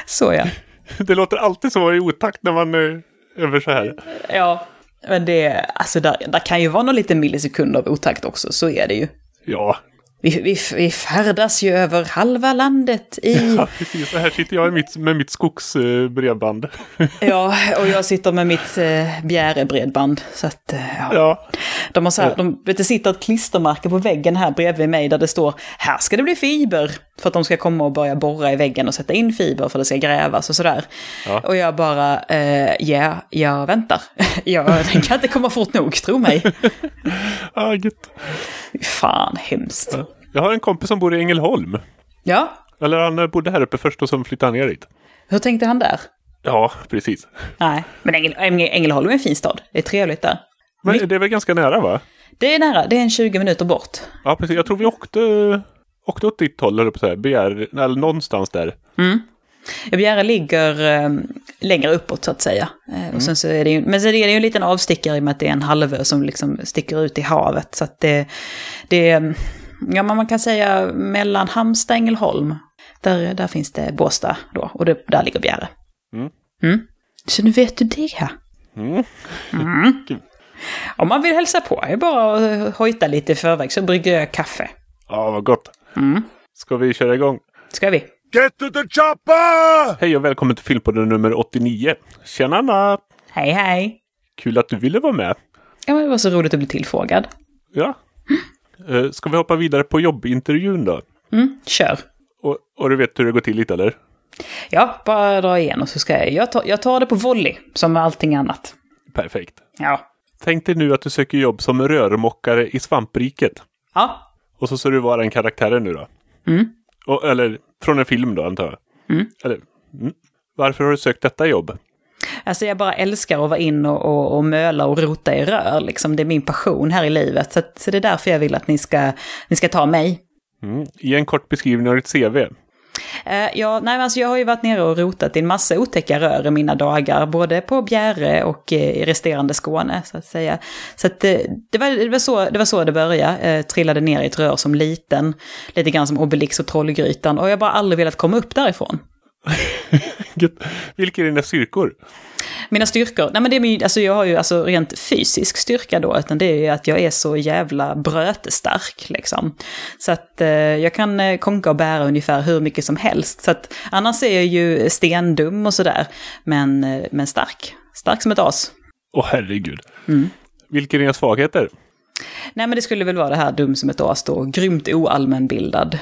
Så ja. Det låter alltid så i otakt när man över så här. Ja, men det, alltså där kan ju vara någon liten millisekund av otakt också, så är det ju. Ja. Vi färdas ju över halva landet i... Ja, precis. Så här sitter jag med mitt skogsbredband. Ja, och jag sitter med mitt bjärebredband. Så att, ja. De har så här, det sitter ett klistermärke på väggen här bredvid mig där det står, här ska det bli fiber. För att de ska komma och börja borra i väggen och sätta in fiber för att det ska grävas och sådär. Ja. Och jag bara, jag väntar. Den kan inte komma fort nog, tro mig. Ja, gött. Fan, hemskt. Ja. Jag har en kompis som bor i Ängelholm. Ja. Eller han bodde här uppe först och så flyttade han ner dit. Hur tänkte han där? Ja, precis. Nej, men Ängelholm är en fin stad. Det är trevligt där. Men det är väl ganska nära, va? Det är nära, det är 20 minuter bort. Ja, precis. Jag tror vi åkte åt ditt håll, eller på så här, eller någonstans där. Mm. Bjäre ligger längre uppåt så att säga. Och sen så är det ju, men så är det ju en liten avstickare i och med att det är en halvö som liksom sticker ut i havet. Så att det ja, man kan säga mellan Halmstad och Ängelholm. Där finns det Båstad då, och där ligger Bjäre. Så nu vet du det här. Om man vill hälsa på är bara att hojta lite i förväg så brygger jag kaffe. Ja, vad gott. Ska vi köra igång? Ska vi? Get to the chopper! Hej och välkommen till Filmpodden nummer 89. Tjena Anna! Hej! Kul att du ville vara med. Ja, men det var så roligt att bli tillfrågad. Ja. Ska vi hoppa vidare på jobbintervjun då? Kör. Och du vet hur det går till lite, eller? Ja, bara dra igen och så ska jag tar det på volley, som med allting annat. Perfekt. Ja. Tänk dig nu att du söker jobb som rörmokare i svampriket. Ja. Och så ska du vara en karaktär nu då. Eller från en film då, antar jag. Eller, varför har du sökt detta jobb? Alltså jag bara älskar att vara in och möla och rota i rör. Liksom. Det är min passion här i livet. Så det är därför jag vill att ni ska ta mig. Ge en kort beskrivning av ditt CV. Jag har ju varit nere och rotat i en massa otäcka rör i mina dagar. Både på Bjäre och i resterande Skåne, så att säga. Så att det var så det började. Trillade ner i ett rör som liten. Lite grann som Obelix och Trollgrytan. Och jag har bara aldrig velat komma upp därifrån. Vilka är dina styrkor? Mina styrkor? Nej, men jag har ju rent fysisk styrka då, utan det är ju att jag är så jävla brötestark liksom. Så att jag kan konka och bära ungefär hur mycket som helst. Så att annars är jag ju stendum och sådär, men stark som ett as. Åh herregud. Vilka är dina svagheter? Nej, men det skulle väl vara det här dum som ett as då. Grymt oallmänbildad.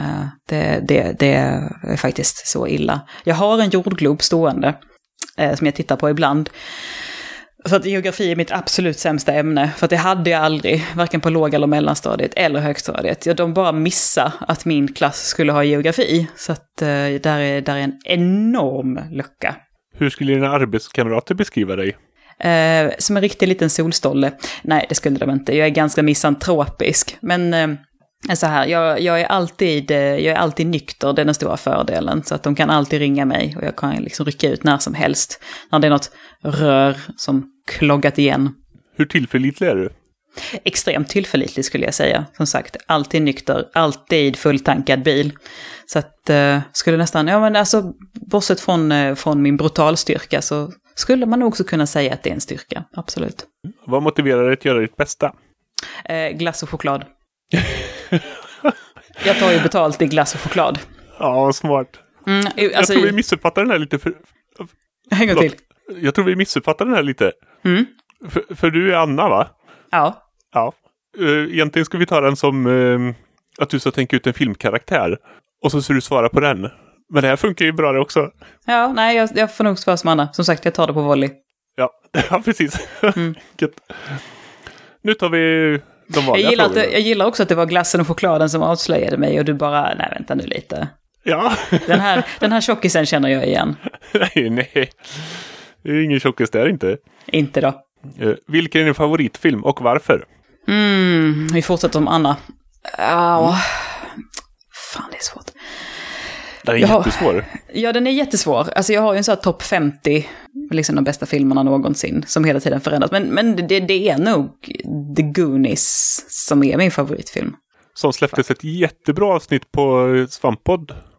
Det är faktiskt så illa. Jag har en jordglob stående som jag tittar på ibland. För att geografi är mitt absolut sämsta ämne. För att det hade jag aldrig, varken på låg- eller mellanstadiet eller högstadiet. De bara missade att min klass skulle ha geografi. Så att där är en enorm lucka. Hur skulle dina arbetskamrater beskriva dig? Som en riktig liten solstolle. Nej, det skulle de inte. Jag är ganska misantropisk. Men så här, jag är alltid nykter, det är den stora fördelen. Så att de kan alltid ringa mig och jag kan liksom rycka ut när som helst. När det är något rör som kloggat igen. Hur tillförlitlig är du? Extremt tillförlitlig skulle jag säga. Som sagt, alltid nykter, alltid fulltankad bil. Så att skulle nästan, bortsett från min brutalstyrka så skulle man också kunna säga att det är en styrka, absolut. Vad motiverar dig att göra ditt bästa? Glass och choklad. Jag tar ju betalt i glass och choklad. Ja, smart. Jag tror vi missuppfattar den här lite. En gång till. Jag tror vi missuppfattar den här lite. För du är Anna, va? Ja. Egentligen ska vi ta den som att du ska tänka ut en filmkaraktär. Och så ska du svara på den. Men det här funkar ju bra det också. Ja, nej, jag får nog svara som Anna. Som sagt, jag tar det på volley. Ja, precis. Nu tar vi de vanliga frågorna. Jag gillar också att det var glassen och chokladen som avslöjade mig. Och du bara, nej vänta nu lite. Ja. Den här tjockisen känner jag igen. Nej. Det är ingen tjockis där inte. Inte då. Vilken är din favoritfilm och varför? Vi fortsätter om Anna. Fan, det är svårt. Den är jättesvår. Ja, den är jättesvår. Alltså jag har ju en sån här topp 50, liksom de bästa filmerna någonsin, som hela tiden förändras. Men det är nog The Goonies som är min favoritfilm. Som släpptes ett jättebra avsnitt på Svamppodd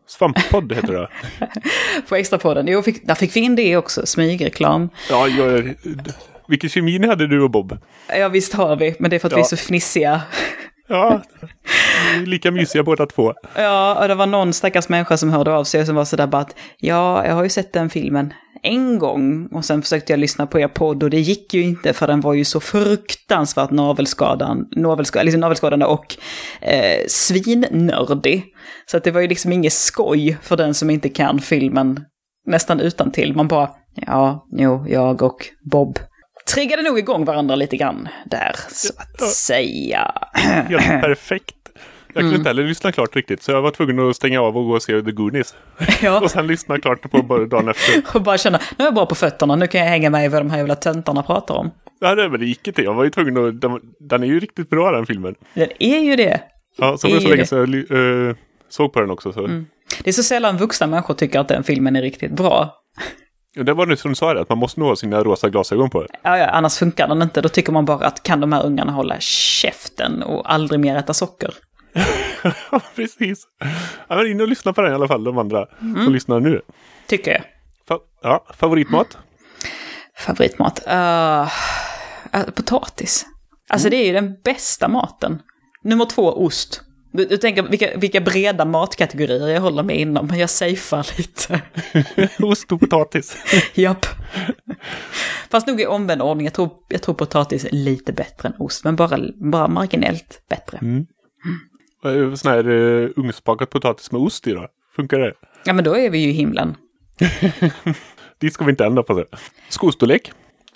Svamppodd heter det. På Extrapodden. Jo, där fick vi in det också, smygreklam. Ja, vilken kemi hade du och Bob? Ja, visst har vi, men det är för att vi är så fnissiga. Ja, lika mysiga båda två. Ja, och det var någon stackars människa som hörde av sig som var sådär bara att ja, jag har ju sett den filmen en gång och sen försökte jag lyssna på er podd och det gick ju inte för den var ju så fruktansvärt navelskadande och svinnördig. Så att det var ju liksom inget skoj för den som inte kan filmen nästan utan till. Man bara, jag och Bob triggade nog igång varandra lite grann där, så att säga. Helt perfekt. Jag kunde inte heller lyssna klart riktigt, så jag var tvungen att stänga av och gå och se The Goonies. Ja. Och sen lyssna klart på dagen efter. Och bara känna, nu är jag bra på fötterna, nu kan jag hänga med i vad de här jävla töntarna pratar om. Ja, men det gick inte. Jag var ju tvungen att... Den är ju riktigt bra, den filmen. Den är ju det. Ja, så var det så länge så jag såg på den också. Så. Det är så sällan vuxna människor tycker att den filmen är riktigt bra. Det var nu som du sa det, att man måste nog ha sina rosa glasögon på. Ja, annars funkar den inte. Då tycker man bara att kan de här ungarna hålla käften och aldrig mer äta socker. Ja, precis. Ja, men in och lyssna på den i alla fall, de andra som lyssnar nu. Tycker jag. Favoritmat? Favoritmat? Potatis. Alltså det är ju den bästa maten. Nummer 2, ost. Du tänker vilka breda matkategorier jag håller med inom, men jag safear lite. Ost och potatis. Japp. Fast nog i omvänd ordning. Jag tror potatis är lite bättre än ost, men bara marginellt bättre. Sån här ugnsbakat potatis med ost i då? Funkar det? Ja, men då är vi ju i himlen. Det ska vi inte ändra på det. Skostorlek?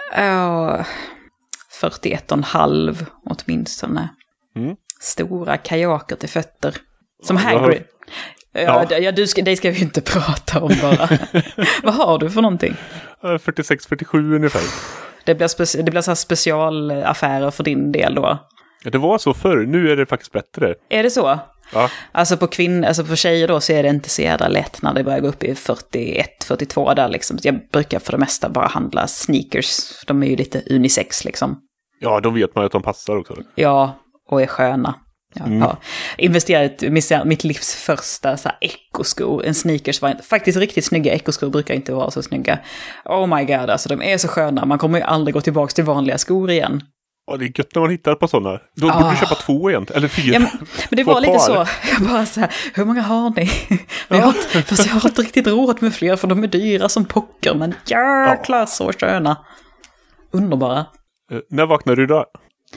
41,5 åtminstone. Stora kajaker till fötter. Som Hagrid. Det ska vi inte prata om bara. Vad har du för någonting? 46-47 ungefär. Det blir så här specialaffärer för din del då. Ja, det var så förr. Nu är det faktiskt bättre. Är det så? Ja. Alltså på tjejer då så är det inte så jävla lätt när det börjar gå upp i 41-42 där liksom. Jag brukar för det mesta bara handla sneakers. De är ju lite unisex liksom. Ja, då vet man att de passar också. Ja, och är sköna. Jag har investerat mitt livs första så här ekoskor. En sneakers var faktiskt riktigt snygga. Ekoskor brukar inte vara så snygga. Oh my god, alltså de är så sköna. Man kommer ju aldrig gå tillbaka till vanliga skor igen. Ja, det är gött när man hittar på sådana. Då borde du köpa 2 egentligen, eller 4. Ja, men det var lite så. Jag bara så här, hur många har ni? Jag har inte riktigt råd med fler för de är dyra som pocker. Men jäklar så sköna. Underbara. När vaknar du då?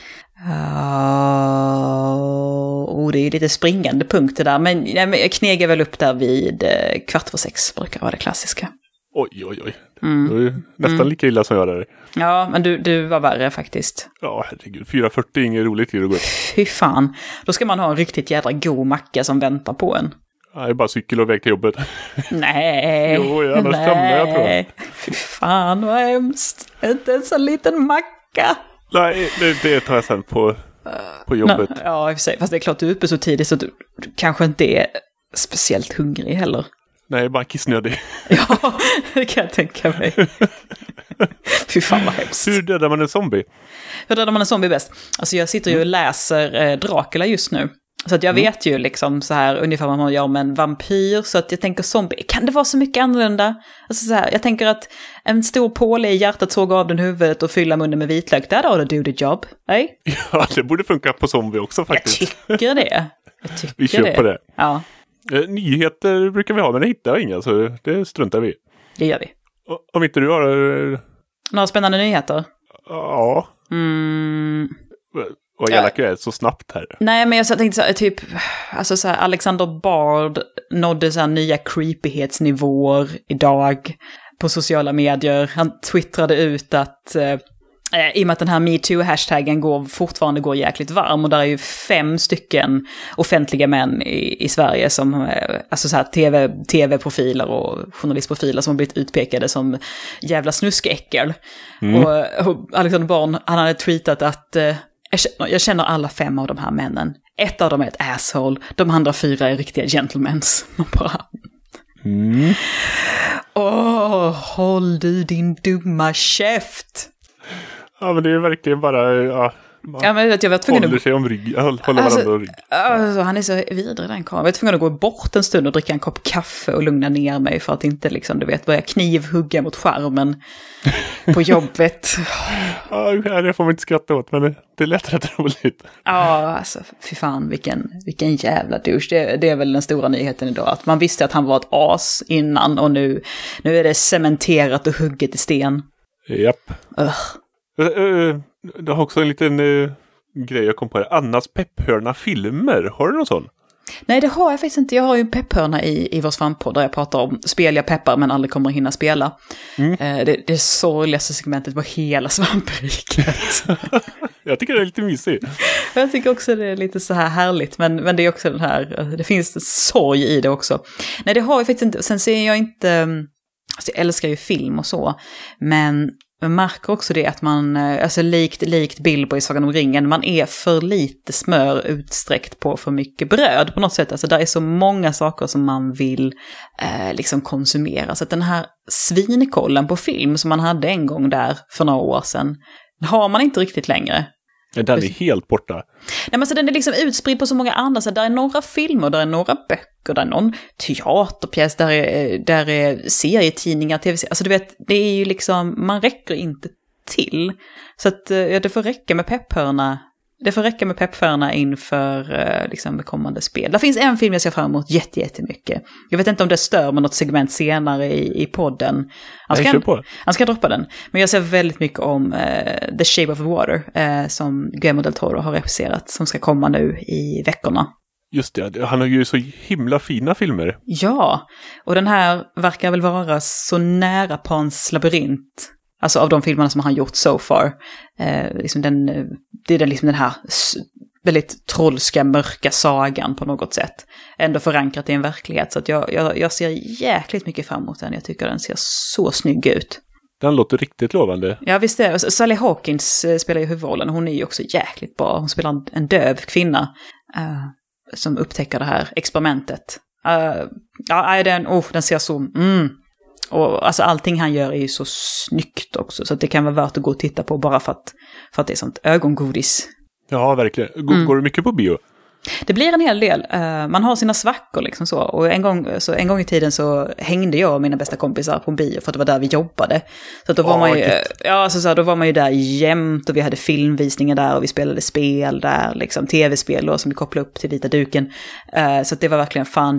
Det är lite springande punkter där. Men jag knegar väl upp där vid 5:15 brukar vara det klassiska. Oj. Det är nästan lika illa som jag där. Ja, men du var värre faktiskt. Ja, herregud. 4:40 är inget roligt tid att gå upp. Fy fan. Då ska man ha en riktigt jädra god macka som väntar på en. Ja, det är bara cykel och väg till jobbet. Nej. Jo, annars stämmer jag tror jag. Fy fan, vad hemskt. Inte en sån liten macka. Nej, det tar jag sen på jobbet. Ja, i och för sig. Fast det är klart du är uppe så tidigt så du kanske inte är speciellt hungrig heller. Nej, bara kissnödig. Ja, det kan jag tänka mig. Fy fan vad hemskt. Hur dödar man en zombie? Hur dödar man en zombie bäst? Alltså jag sitter ju och läser Dracula just nu. Så att jag vet ju liksom så här ungefär vad man gör med en vampyr. Så att jag tänker zombie, kan det vara så mycket annorlunda? Alltså så här, jag tänker att en stor påle i hjärtat såg av den huvudet och fylla munnen med vitlök. Där har du do the job. Nej? Ja, det borde funka på zombie också faktiskt. Jag tycker det. Vi kör på det. Ja. Nyheter brukar vi ha, men det hittar jag inga, så det struntar vi. Det gör vi. Om inte du har... Några spännande nyheter? Ja. Och jag är så snabbt här. Nej, men jag tänkte så här, typ, alltså så här, Alexander Bard nådde så här nya creepighetsnivåer idag på sociala medier. Han twittrade ut att i och med att den här MeToo-hashtaggen fortfarande går jäkligt varm och där är ju 5 stycken offentliga män i Sverige som, alltså så här tv-profiler och journalistprofiler som har blivit utpekade som jävla snuskäckel. Och Alexander Bard, han hade tweetat att jag känner alla 5 av de här männen. 1 av dem är ett asshole, de andra 4 är riktiga gentlemans. Man bara... håll du din dumma käft! Ja, men det är verkligen bara Ja, men jag var tvungen håller sig om rygg. Håller varandra om rygg. Alltså, han är så vidrig den karln. Jag var tvungen att gå bort en stund och dricka en kopp kaffe och lugna ner mig för att inte liksom, du vet, börja knivhugga mot skärmen på jobbet. Ja, det får man inte skratta åt, men det lät rätt roligt. Ja, alltså, fy fan, vilken jävla douche. Det är väl den stora nyheten idag. Att man visste att han var ett as innan och nu är det cementerat och hugget i sten. Japp. Du har också en liten grej jag kom på här. Annas pepphörna-filmer. Har du någon sån? Nej, det har jag faktiskt inte. Jag har ju en pepphörna i vår svamppodd där jag pratar om spel jag peppar men aldrig kommer att hinna spela. Det sorgligaste segmentet på hela svampriket. Jag tycker det är lite mysigt. Jag tycker också det är lite så här härligt, men det är också den här, det finns sorg i det också. Nej, det har jag faktiskt inte. Sen ser jag inte, alltså jag älskar ju film och så, men man märker också det att man, alltså likt Bilbo i Sagan om ringen, man är för lite smör utsträckt på för mycket bröd på något sätt. Alltså där är så många saker som man vill liksom konsumera. Så att den här svinkollen på film som man hade en gång där för några år sedan, har man inte riktigt längre. Den är helt borta. Nej, men så den är liksom utspridd på så många andra. Så där är några filmer, där är några böcker, där är någon teaterpjäs, där är serietidningar, tv-serier. Alltså du vet, det är ju liksom, man räcker inte till. Så att det får räcka med pepphörna. Det får räcka med pepphörna inför liksom kommande spel. Det finns en film jag ser fram emot jättemycket. Jag vet inte om det stör med något segment senare i podden. Han ska droppa den. Men jag ser väldigt mycket om The Shape of Water som Guillermo del Toro har regisserat, som ska komma nu i veckorna. Just det, han har ju så himla fina filmer. Ja, och den här verkar väl vara så nära Pans labyrint. Alltså av de filmerna som han gjort so far. Liksom det är liksom den här väldigt trollska, mörka sagan på något sätt. Ändå förankrat i en verklighet. Så att jag ser jäkligt mycket fram emot den. Jag tycker den ser så snygg ut. Den låter riktigt lovande. Ja, visst är det. Sally Hawkins spelar ju huvudrollen. Hon är ju också jäkligt bra. Hon spelar en döv kvinna som upptäcker det här experimentet. Den ser så... Och alltså allting han gör är ju så snyggt också, så att det kan vara värt att gå och titta på bara för att det är sånt ögongodis. Ja, verkligen. Går du mycket på bio? Det blir en hel del. Man har sina svackor liksom så. Och en gång i tiden så hängde jag och mina bästa kompisar på bio för att det var där vi jobbade. Så att då var man ju, då var man ju där jämt och vi hade filmvisningar där och vi spelade spel där, liksom tv-spel då, som vi kopplade upp till vita duken. Så att det var verkligen fan, det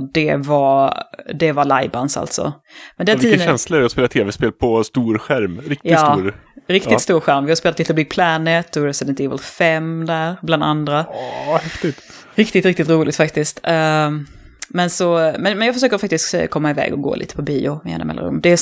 var lajbans alltså. Men den vilken känsla är det att spela tv-spel på stor skärm? Riktigt stor skärm. Vi har spelat Little Big Planet och Resident Evil 5 där, bland andra. Häftigt. Riktigt roligt faktiskt. Men jag försöker faktiskt komma iväg och gå lite på bio med jämna mellanrum. Det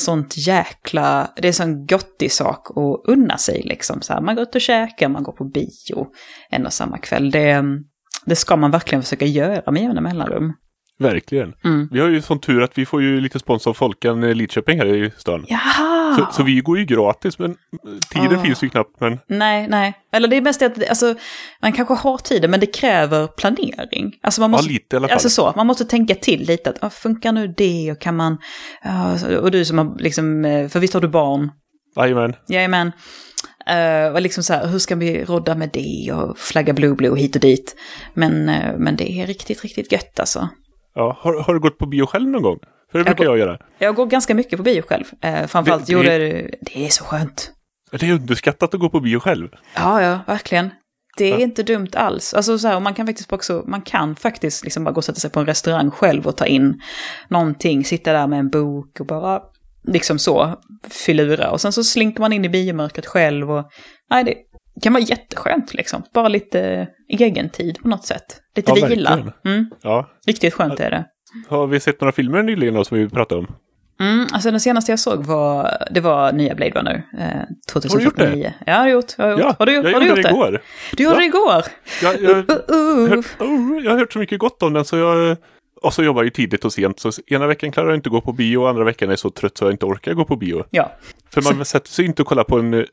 är sån gottig sak att unna sig liksom. Så här, man går ut och käkar, man går på bio en och samma kväll. Det ska man verkligen försöka göra med jämna mellanrum. Verkligen. Vi har ju sån tur att vi får ju lite sponsor av Folkan Lidköping här i stan. Jaha! Så vi går ju gratis, men tiden finns ju knappt. Men... Nej. Eller det är mest att alltså, man kanske har tiden, men det kräver planering. Alltså man måste, lite i alla fall. Alltså så, man måste tänka till lite. Att, funkar nu det? Och kan man... och du som har liksom... För visst har du barn? Jajamän. Och liksom så här, hur ska vi rodda med det? Och flagga blue hit och dit. Men det är riktigt gött alltså. Ja, har du gått på bio själv någon gång? För det brukar jag göra. Jag går ganska mycket på bio själv. Framförallt det är så skönt. Det är underskattat att gå på bio själv. Ja, verkligen. Det är inte dumt alls. Alltså så här, man kan faktiskt liksom bara gå och sätta sig på en restaurang själv och ta in någonting. Sitta där med en bok och bara liksom så filura. Och sen så slinker man in i biomörkret själv. Och, det kan vara jätteskönt liksom. Bara lite egen tid på något sätt. Lite vila. Ja. Riktigt skönt är det. Har vi sett några filmer nyligen då som vi pratade om? Alltså den senaste jag såg var nya Blade Runner 2049. Har du gjort det? Ja, jag har gjort. Ja, har du gjort det igår. Du gjorde det igår? Jag har hört så mycket gott om den så jag... Och så jobbar jag ju tidigt och sent, så ena veckan klarar jag inte gå på bio och andra veckan är jag så trött så jag inte orkar gå på bio. Ja. För man sätter sig inte och kollar på en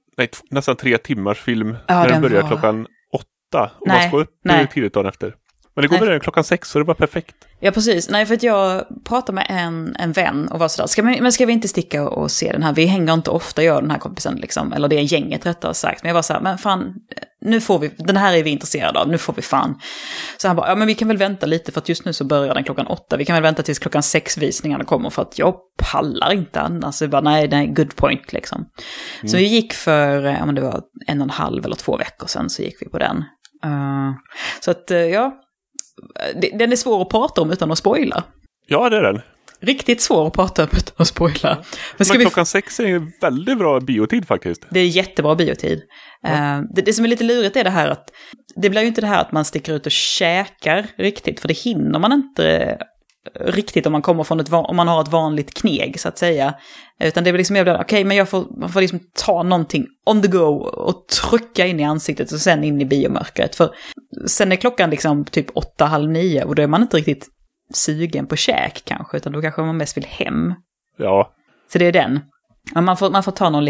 nästan 3 timmars film när den börjar klockan 8 och man ska upp tidigt dagen efter. Men det går väl klockan 6 så det var perfekt. Ja, precis. Nej, för att jag pratade med en vän och var sådär, ska vi inte sticka och se den här? Vi hänger inte ofta, gör den här kompisen liksom. Eller det är gänget rättare sagt. Men jag var såhär, men fan, nu får vi, den här är vi intresserade av, nu får vi fan. Så han bara, ja men vi kan väl vänta lite för att just nu så börjar den klockan 8. Vi kan väl vänta tills klockan 6 visningarna kommer för att jag pallar inte annars. Så jag bara, nej, good point liksom. Så vi gick för, om det var 1,5 eller 2 veckor sedan så gick vi på den. Så att, ja. Den är svår att prata om utan att spoila. Ja, det är den. Riktigt svår att prata om utan att spoila. Men klockan 6 är en väldigt bra biotid faktiskt. Det är jättebra biotid. Det som är lite lurigt är det här att det blir ju inte det här att man sticker ut och käkar riktigt, för det hinner man inte riktigt om man kommer från om man har ett vanligt kneg så att säga. Utan det är liksom okej, men man får liksom ta någonting on the go och trycka in i ansiktet och sen in i biomörkret. För sen är klockan liksom typ 8:30 och då är man inte riktigt sugen på käk kanske, utan då kanske man mest vill hem. Ja. Så det är den. Man får ta någon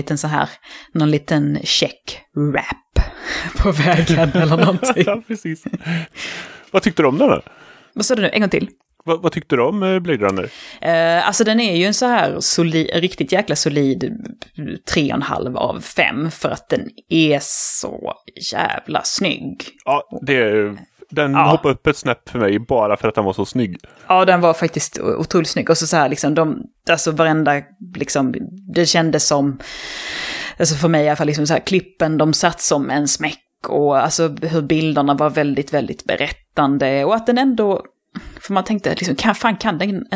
liten check-wrap på vägen eller någonting. Ja, precis. Vad tyckte du om den då? Vad sa du nu? En gång till. Vad tyckte du om Blade Runner? Alltså den är ju en så här riktigt jäkla solid 3,5 av 5 för att den är så jävla snygg. Ja, den hoppade upp ett snäpp för mig bara för att den var så snygg. Ja, den var faktiskt otroligt snygg. Och så här liksom, alltså varenda liksom, det kändes som, alltså för mig i alla fall liksom så här, klippen de satt som en smäck och alltså hur bilderna var väldigt, väldigt berättande och att den ändå, för man tänkte liksom, kan den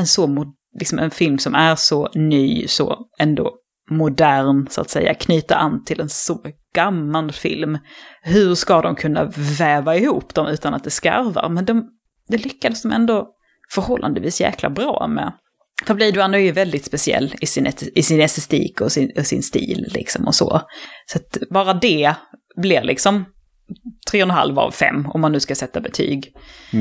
en film som är så ny, så ändå modern så att säga, knyta an till en så gammal film. Hur ska de kunna väva ihop dem utan att det skarvar? Men det lyckades de ändå förhållandevis jäkla bra med. För Blade Runner är ju väldigt speciell i sin estetik och sin stil liksom och så. Så att bara det blir liksom 3,5 av 5 om man nu ska sätta betyg.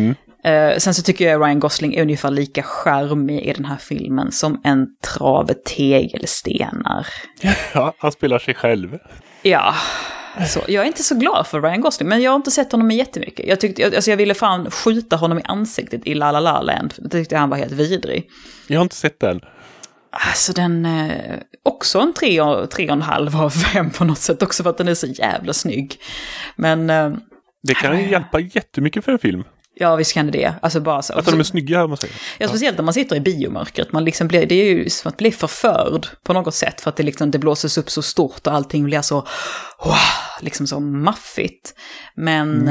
Sen så tycker jag Ryan Gosling är ungefär lika charmig i den här filmen som en trave tegelstenar. Ja, han spelar sig själv. Ja, så jag är inte så glad för Ryan Gosling, men jag har inte sett honom jättemycket. Jag ville fan skjuta honom i ansiktet i La La La Land. Jag tyckte han var helt vidrig. Jag har inte sett den. Alltså den också en 3,5 av 5 på något sätt, också för att den är så jävla snygg. Men det kan ju hjälpa jättemycket för en film. Ja, visst kan det. Alltså bara så. Att de är snygga, om man säger. Ja, speciellt när man sitter i biomörkret. Man liksom det är ju som att bli förförd på något sätt. För att det blåses upp så stort och allting blir så, liksom så maffigt. Men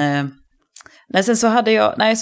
sen så hade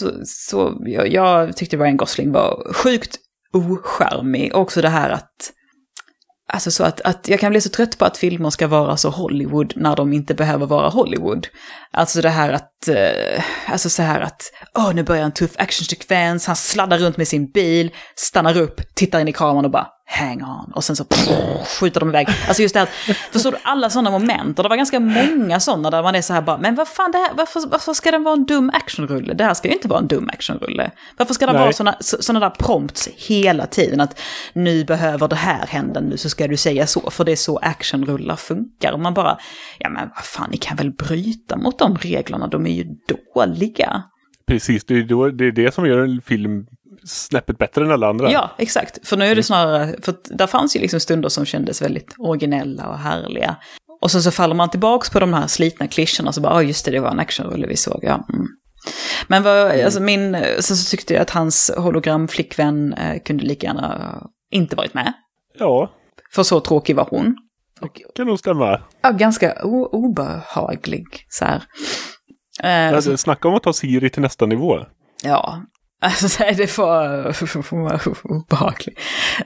jag tyckte Ryan Gosling var sjukt ocharmig. Och också det här att, alltså så att jag kan bli så trött på att filmer ska vara så Hollywood när de inte behöver vara Hollywood. Alltså det här att, alltså så här att, nu börjar en tuff actionsekvens, han sladdar runt med sin bil, stannar upp, tittar in i kameran och bara, hang on. Och sen så skjuter de iväg. Alltså just det här, förstår du, alla sådana moment, och det var ganska många sådana där man är så här bara, men vad fan det här, varför ska den vara en dum actionrulle? Det här ska ju inte vara en dum actionrulle. Varför ska det vara såna där prompts hela tiden att nu behöver det här hända, nu så ska du säga så, för det är så actionrullar funkar. Och man bara, ja men vad fan, ni kan väl bryta mot de reglerna, de är ju dåliga. Precis, det är det som gör en film snäppet bättre än alla andra. Ja, exakt. För nu är det snarare, för där fanns ju liksom stunder som kändes väldigt originella och härliga. Och så faller man tillbaks på de här slitna klyschorna så bara, just det var en actionrulle vi såg, ja. Men alltså så tyckte jag att hans hologramflickvän kunde lika gärna inte varit med. Ja. För så tråkig var hon. Kan nog stämma. Ja, ganska obehaglig så här. Alltså, snacka om att ta Siri till nästa nivå. Ja, alltså det var obehagligt.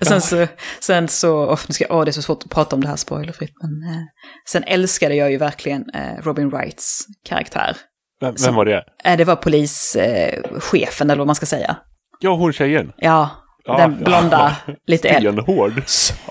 Sen så det är så svårt att prata om det här spoilerfritt, men sen älskade jag ju verkligen Robin Wrights karaktär. Vem var det? Det var polischefen, eller vad man ska säga. Ja, hon tjejen. Ja, den blonda, lite äldre. Hård.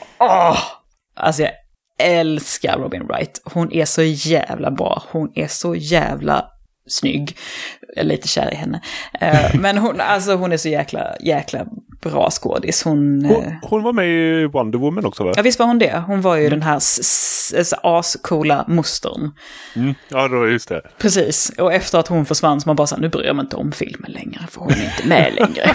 Alltså jag älskar Robin Wright. Hon är så jävla bra. Hon är så jävla snygg. Jag är lite kär i henne. Men hon är så jäkla bra skådis. Hon var med i Wonder Woman också, va? Ja, visst var hon det. Hon var ju den här ascoola mostern. Ja, då just det. Precis. Och efter att hon försvann så man bara så här, nu bryr jag mig inte om filmen längre, för hon är inte med längre.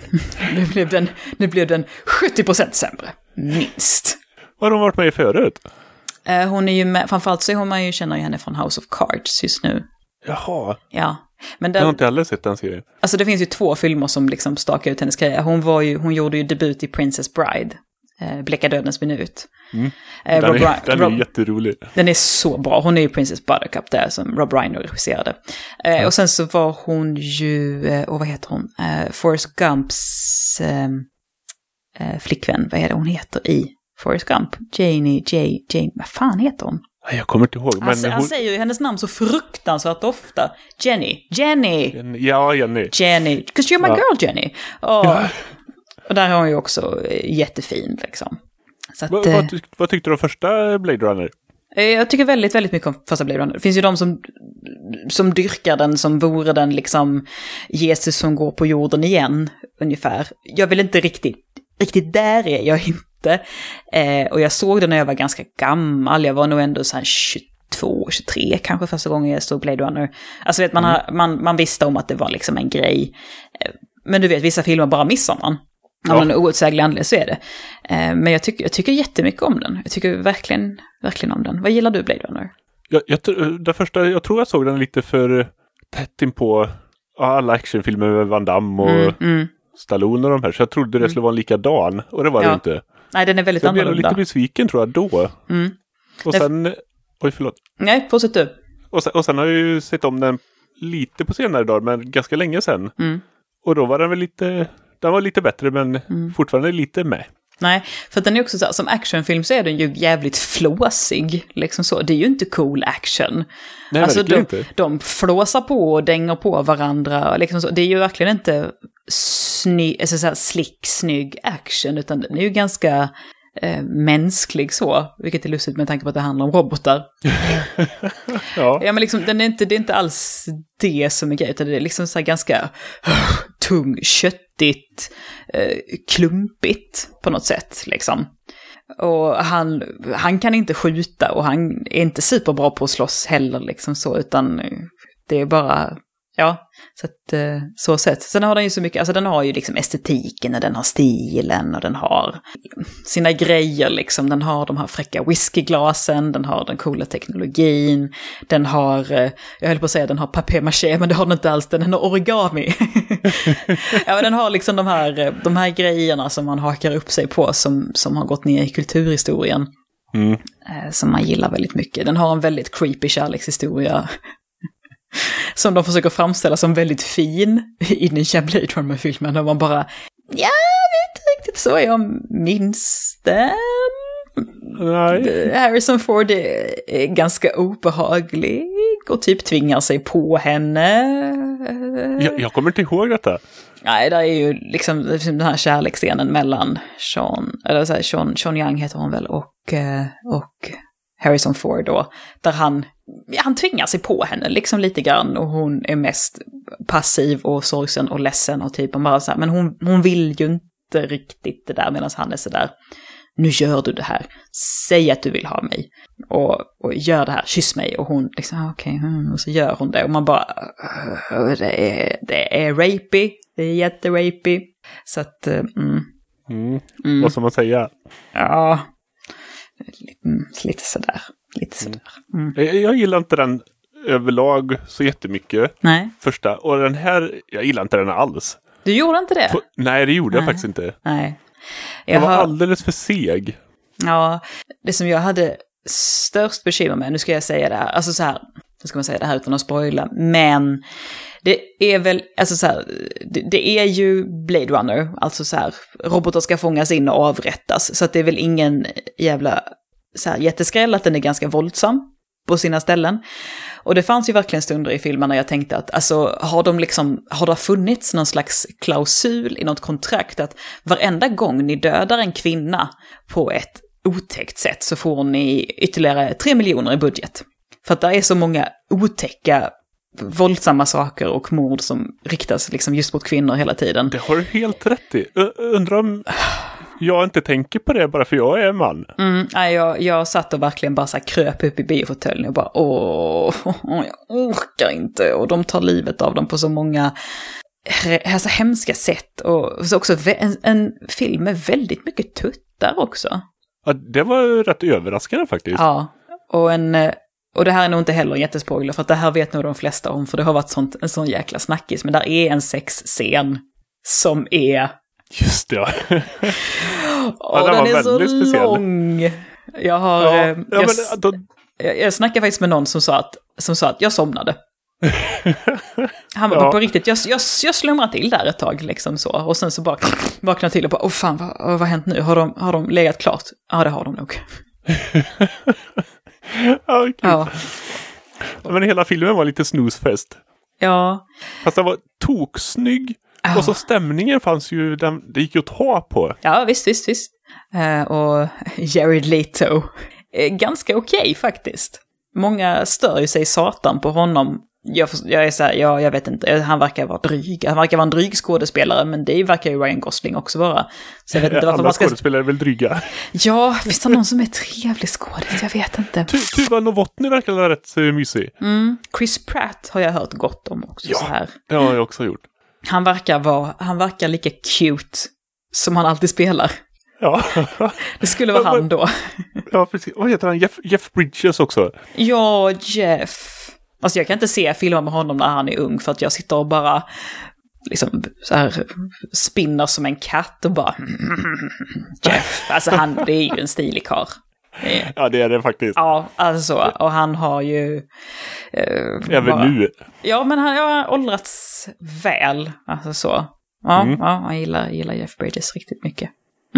nu blev den 70% sämre. Minst. Har hon varit med i förut? Hon är ju med, framförallt så är man ju känner henne från House of Cards just nu. Jaha. Ja. Men jag har inte heller sett den serien. Alltså det finns ju 2 filmer som liksom stakar ut hennes karriär. Hon gjorde ju debut i Princess Bride. Bläcka dödens minut. Den är jätterolig. Den är så bra. Hon är ju Princess Buttercup där som Rob Reiner regisserade. Och sen så var hon ju, vad heter hon? Forrest Gumps flickvän. Vad är det hon heter i Forrest Gump? Jane, vad fan heter hon? Jag kommer inte ihåg. Men han säger ju hennes namn så fruktansvärt ofta. Jenny. Ja, Jenny. Jenny. 'Cause you're my girl, Jenny. Och där har hon ju också jättefin liksom. Så att, vad tyckte du om första Blade Runner? Jag tycker väldigt, väldigt mycket om första Blade Runner. Det finns ju de som dyrkar den, som vore den liksom Jesus som går på jorden igen, ungefär. Jag vill inte riktigt där är jag inte. Och jag såg den när jag var ganska gammal. Jag var nog ändå så här 22, 23 kanske första gången jag såg Blade Runner. Alltså vet man visste om att det var liksom en grej. Men du vet, vissa filmer bara missar man. Om man är outsäglig anledning så är det. Men jag tycker jättemycket om den. Jag tycker verkligen om den. Vad gillar du Blade Runner? Jag tror jag såg den lite för tätt in på alla actionfilmer med Van Damme och Stallone och de här. Så jag trodde det skulle vara en likadan. Och det var det inte. Nej, den är väldigt annorlunda. Jag blev lite besviken tror jag då. Och sen... Oj, förlåt. Nej, fortsätt du. Och sen har jag ju sett om den lite på senare dagar, men ganska länge sedan. Och då var den väl lite... Den var lite bättre, men fortfarande lite med. Nej, för den är också så här, som actionfilm så är den ju jävligt flåsig. Liksom så. Det är ju inte cool action. Nej, alltså de flåsar på och dänger på varandra. Liksom så. Det är ju verkligen inte slick, snygg action, utan den är ju ganska mänsklig så. Vilket är lustigt med tanke på att det handlar om robotar. Ja, men liksom, det är inte alls det som är grejen, utan det är liksom så här ganska tung, köttigt, klumpigt på något sätt liksom. Och han kan inte skjuta och han är inte superbra på att slåss heller liksom så, utan det är bara så att så sett. Sen har den ju så mycket, alltså den har ju liksom estetiken och den har stilen och den har sina grejer liksom. Den har de här fräcka whiskyglasen, den har den coola teknologin, den har, jag höll på att säga den har papier-maché, men det har den inte alls, den har origami. Ja, men den har liksom de här grejerna som man hakar upp sig på som har gått ner i kulturhistorien. Som man gillar väldigt mycket. Den har en väldigt creepy kärlekshistoria som de försöker framställa som väldigt fin i den nya Blade Runner-filmen. Och man bara, det är inte riktigt så jag minns den. Nej. Harrison Ford är ganska obehaglig och typ tvingar sig på henne. Jag kommer inte ihåg detta. Nej, det är ju liksom den här kärleksscenen mellan Sean Young heter hon väl, och Harrison Ford då, där han tvingar sig på henne liksom lite grann, och hon är mest passiv och sorgsen och ledsen och typ bara så här, men hon vill ju inte riktigt det där, medan han är så där, nu gör du det här, säg att du vill ha mig och gör det här, kyss mig, och hon liksom okej, och så gör hon det, och man bara det är rapey, det är jätterapey, så att vad ska man säga? Ja, lite sådär. Jag gillar inte den överlag så jättemycket. Nej. Första. Och den här, jag gillar inte den alls. Du gjorde inte det? Nej, det gjorde jag faktiskt inte. Nej. Jag var alldeles för seg. Ja, det som jag hade störst bekymmer med, nu ska jag säga det här, alltså så här, nu ska man säga det här utan att spoila, men det är väl, alltså så här, det är ju Blade Runner, alltså så här, robotar ska fångas in och avrättas, så att det är väl ingen jävla så här jätteskräll att den är ganska våldsam på sina ställen. Och det fanns ju verkligen stunder i filmen när jag tänkte att alltså, har det funnits någon slags klausul i något kontrakt att varenda gång ni dödar en kvinna på ett otäckt sätt så får ni ytterligare 3 miljoner i budget. För att det är så många otäcka våldsamma saker och mord som riktas liksom just mot kvinnor hela tiden. Det har du helt rätt i. Undrar om jag inte tänker på det bara för jag är man. Jag satt och verkligen bara så här kröp upp i biofåtöljen och bara jag orkar inte. Och de tar livet av dem på så många alltså, hemska sätt. Och så också en film med väldigt mycket tuttar också. Ja, det var rätt överraskande faktiskt. Ja, och det här är nog inte heller en jättespoiler, för att det här vet nog de flesta om, för det har varit en sån jäkla snackis. Men där är en sexscen som är... Just det, ja. Den är så speciell. Lång. Jag har... Jag snackade faktiskt med någon som sa att jag somnade. Han var på riktigt, jag slumrade till där ett tag liksom så. Och sen så bara vaknade jag till och bara, fan, vad har hänt nu? Har de legat klart? Ja, det har de nog. Ja. Men hela filmen var lite snoozefest. Ja. Fast den var toksnygg. Och så stämningen fanns ju, det gick ju att ta på. Ja, visst. Och Jared Leto ganska okej faktiskt. Många stör ju sig satan på honom. Jag är så här, jag vet inte, han verkar vara dryg. Han verkar vara en dryg skådespelare, men det verkar ju Ryan Gosling också vara. Så jag vet inte varför man ska... skådespelare är väl dryga? Ja, visst har någon som är trevlig skådespelare, jag vet inte. Tuva Novotny verkar vara rätt mysig. Chris Pratt har jag hört gott om också. Ja, så här. Det har jag också gjort. Han verkar lika cute som han alltid spelar. Ja. Det skulle vara han då. Ja, precis. Vad heter han? Jeff Bridges också. Ja, Jeff. Alltså jag kan inte se filmer med honom när han är ung, för att jag sitter och bara liksom så här spinner som en katt och bara Jeff. Alltså det är ju en stilig karl. Ja, det är det faktiskt. Ja, alltså så. Och han har ju... Även nu. Ja, men han har åldrats väl. Alltså så. Ja, jag gillar Jeff Bridges riktigt mycket.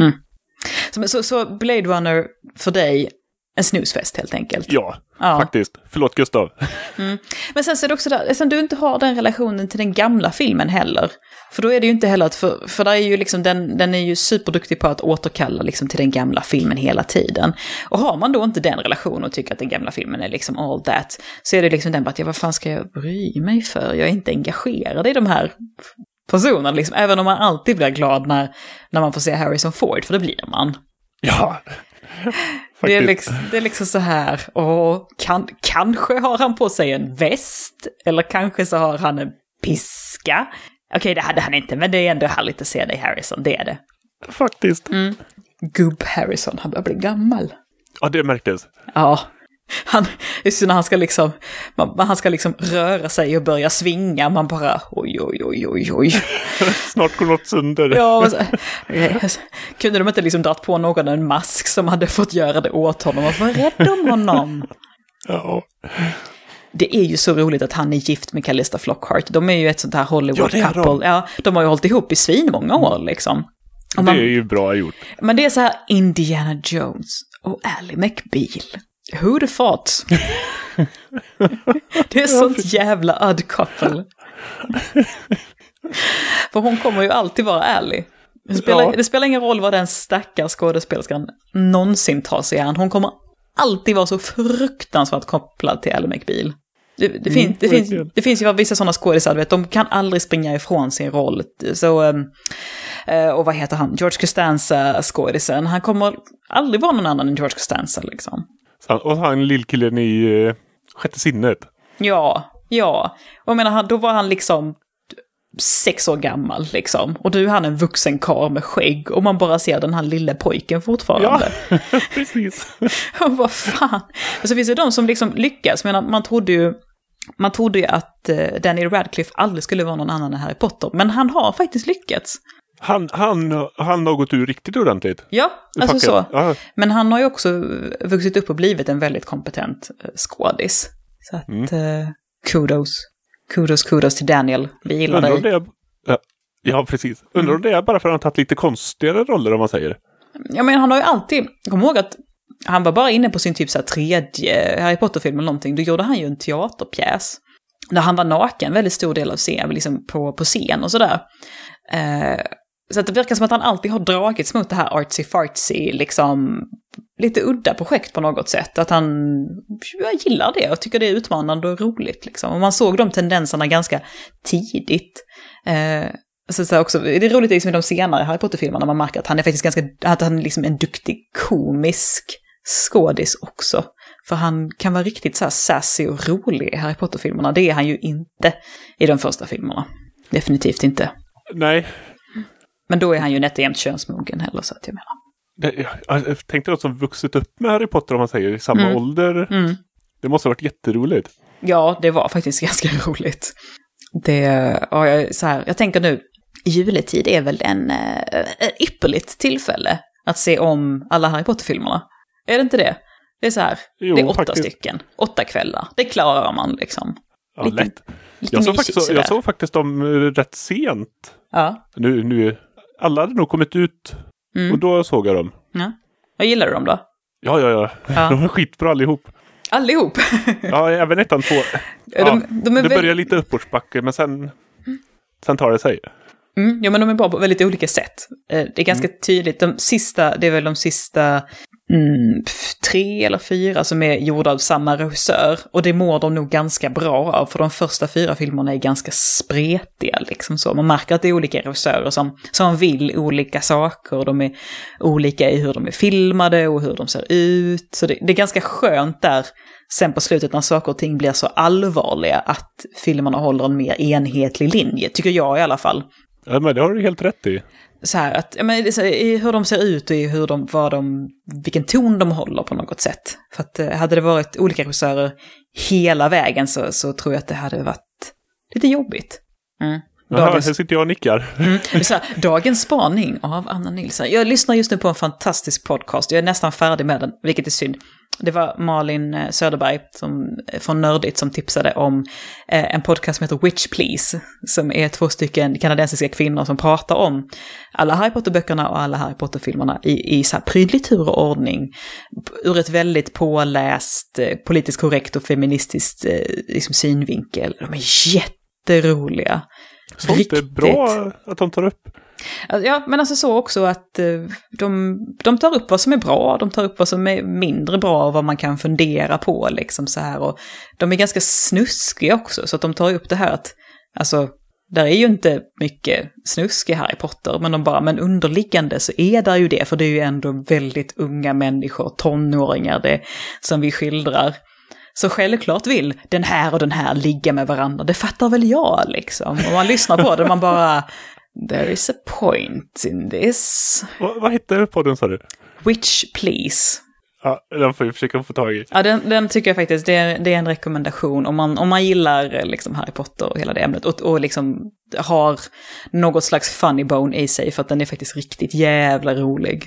Så Blade Runner för dig, en snusfest helt enkelt. Ja, faktiskt. Förlåt Gustav. Men sen så är det också där, eftersom du inte har den relationen till den gamla filmen heller. För då är det ju inte heller att, för där är ju liksom, den är ju superduktig på att återkalla liksom till den gamla filmen hela tiden. Och har man då inte den relationen och tycker att den gamla filmen är liksom all that, så är det liksom den bara att vad fan ska jag bry mig för? Jag är inte engagerad i de här personerna liksom. Även om man alltid blir glad när man får se Harrison Ford, för det blir man. Ja. Det är liksom så här, och kanske har han på sig en väst, eller kanske så har han en piska. Okej, det hade han inte, men det är ändå härligt att se dig, Harrison, det är det. Faktiskt. Gubb Harrison, han börjar bli gammal. Ja, det märktes. Ja, just när han ska liksom röra sig och börja svinga, man bara oj. Snart går något sönder. Ja, kunde de inte liksom dratt på någon en mask som hade fått göra det åt honom och vara rädd om honom? Ja. Det är ju så roligt att han är gift med Calista Flockhart. De är ju ett sånt här Hollywood couple. Ja, de har ju hållit ihop i svinmånga år liksom. Det är ju bra gjort. Men det är så här Indiana Jones och Ally McBeal. Who the thought? Det är sånt jävla odd couple. För hon kommer ju alltid vara ärlig. Det spelar ingen roll vad den stackars skådespelerskan någonsin tar sig an. Hon kommer alltid vara så fruktansvärt kopplad till Ally McBeal. Det finns ju vissa sådana skådespelare, vet, de kan aldrig springa ifrån sin roll. Så, och vad heter han? George Costanza skådisen. Han kommer aldrig vara någon annan än George Costanza liksom. Och han lillkillen i Sjätte sinnet. Ja. Och jag menar, då var han liksom 6 år gammal liksom. Och du är han en vuxen karl med skägg. Och man bara ser den här lilla pojken fortfarande. Ja, precis. Och vad fan. Och så finns det de som liksom lyckas. Men man trodde ju att Daniel Radcliffe aldrig skulle vara någon annan än Harry Potter. Men han har faktiskt lyckats. Han har gått ur riktigt ordentligt. Ja, alltså så. Ja. Men han har ju också vuxit upp och blivit en väldigt kompetent skådis. Så att kudos till Daniel. Vi gillar dig. Ja, precis. Undrar om det är bara för att han har tagit lite konstigare roller, om man säger. Ja, men han har ju alltid... Kom ihåg att han var bara inne på sin typ så här 3:e Harry Potter-film eller någonting. Då gjorde han ju en teaterpjäs. Där han var naken väldigt stor del av scen, liksom på scen och sådär. Så att det verkar som att han alltid har dragits mot det här artsy-fartsy, liksom lite udda projekt på något sätt. Att jag gillar det och tycker det är utmanande och roligt. Liksom. Och man såg de tendenserna ganska tidigt. Så också, det är roligt liksom i de senare Harry Potter-filmerna man märker att han är faktiskt att han är liksom en duktig komisk skådis också. För han kan vara riktigt så här sassy och rolig i Harry Potter-filmerna. Det är han ju inte i de första filmerna. Definitivt inte. Nej. Men då är han ju nätt och jämt könsmogen heller, så att jag menar. Jag tänkte att som vuxit upp med Harry Potter, om man säger, i samma ålder. Det måste ha varit jätteroligt. Ja, det var faktiskt ganska roligt. Jag tänker nu, juletid är väl en ypperligt tillfälle att se om alla Harry Potter-filmerna. Är det inte det? Det är så här, det är 8 stycken. 8 kvällar. Det klarar man liksom. Ja, lätt. Jag såg faktiskt dem rätt sent. Ja. Nu alla hade nog kommit ut. Och då såg jag dem. Ja. Vad gillar du dem då? Ja. De är skitbra allihop. Allihop? Ja, även 1 och 2. Ja, det börjar lite uppårsbacke, men sen tar det sig. Ja, men de är bra på väldigt olika sätt. Det är ganska tydligt. Det är väl de sista 3 eller 4 som är gjorda av samma regissör. Och det mår de nog ganska bra av. För de första 4 filmerna är ganska spretiga. Liksom så. Man märker att det är olika regissörer som vill olika saker. Och de är olika i hur de är filmade och hur de ser ut. Så det är ganska skönt där. Sen på slutet när saker och ting blir så allvarliga att filmerna håller en mer enhetlig linje. Tycker jag i alla fall. Ja, men det har du helt rätt i. Så här att, i hur de ser ut och i vilken ton de håller på något sätt. För att hade det varit olika regissörer hela vägen så tror jag att det hade varit lite jobbigt. Här sitter jag och nickar. Dagens spaning av Anna Nilsson. Jag lyssnar just nu på en fantastisk podcast. Jag är nästan färdig med den, vilket är synd. Det var Malin Söderberg från Nördigt som tipsade om en podcast som heter Witch Please, som är 2 stycken kanadensiska kvinnor som pratar om alla Harry Potter-böckerna och alla Harry Potter-filmerna i så här prydlig tur och ordning, ur ett väldigt påläst, politiskt korrekt och feministiskt liksom synvinkel. De är jätteroliga. Sånt är bra att de tar upp. Ja, men alltså så också att de tar upp vad som är bra, de tar upp vad som är mindre bra och vad man kan fundera på liksom så här. Och de är ganska snuskiga också, så att de tar upp det här att alltså, där är ju inte mycket snusk i Harry Potter, men underliggande så är där ju det, för det är ju ändå väldigt unga människor, tonåringar det som vi skildrar. Så självklart vill den här och den här ligga med varandra. Det fattar väl jag liksom. Om man lyssnar på det, man bara... There is a point in this. Vad hittar du på den, sa du? Witch Please. Ja, den får vi försöka få tag i. Ja, den tycker jag faktiskt, det är en rekommendation. Om man gillar liksom Harry Potter och hela det ämnet. Och liksom har något slags funny bone i sig. För att den är faktiskt riktigt jävla rolig.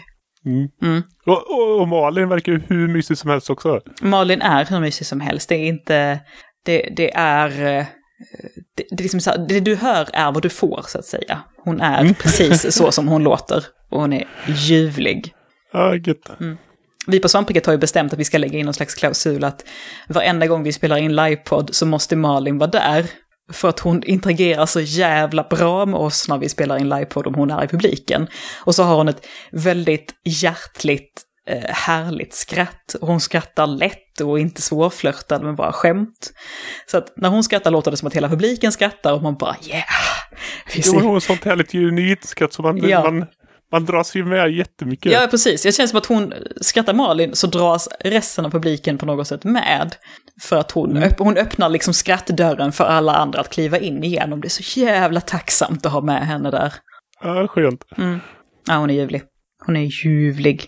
Och Malin verkar ju hur mysig som helst också. Malin är hur mysig som helst. Det är inte... Det är liksom så här, det du hör är vad du får, så att säga. Hon är precis så som hon låter. Och hon är ljuvlig. Ja, gött. Vi på Svampriket har ju bestämt att vi ska lägga in någon slags klausul att varenda gång vi spelar in livepodd så måste Malin vara där. För att hon interagerar så jävla bra med oss när vi spelar in livepodd om hon är i publiken. Och så har hon ett väldigt hjärtligt, härligt skratt. Hon skrattar lätt och inte svårflörtad, men bara skämt. Så att när hon skrattar låter det som att hela publiken skrattar och man bara yeah. Jo, hon har sånt härligt genuint skratt som man dras ju med jättemycket. Ja, precis. Jag känner som att hon skrattar Malin så dras resten av publiken på något sätt med. För att hon öppnar liksom skrattdörren för alla andra att kliva in igenom. Det är så jävla tacksamt att ha med henne där. Ja, skönt. Ja, hon är ljuvlig. Hon är ljuvlig.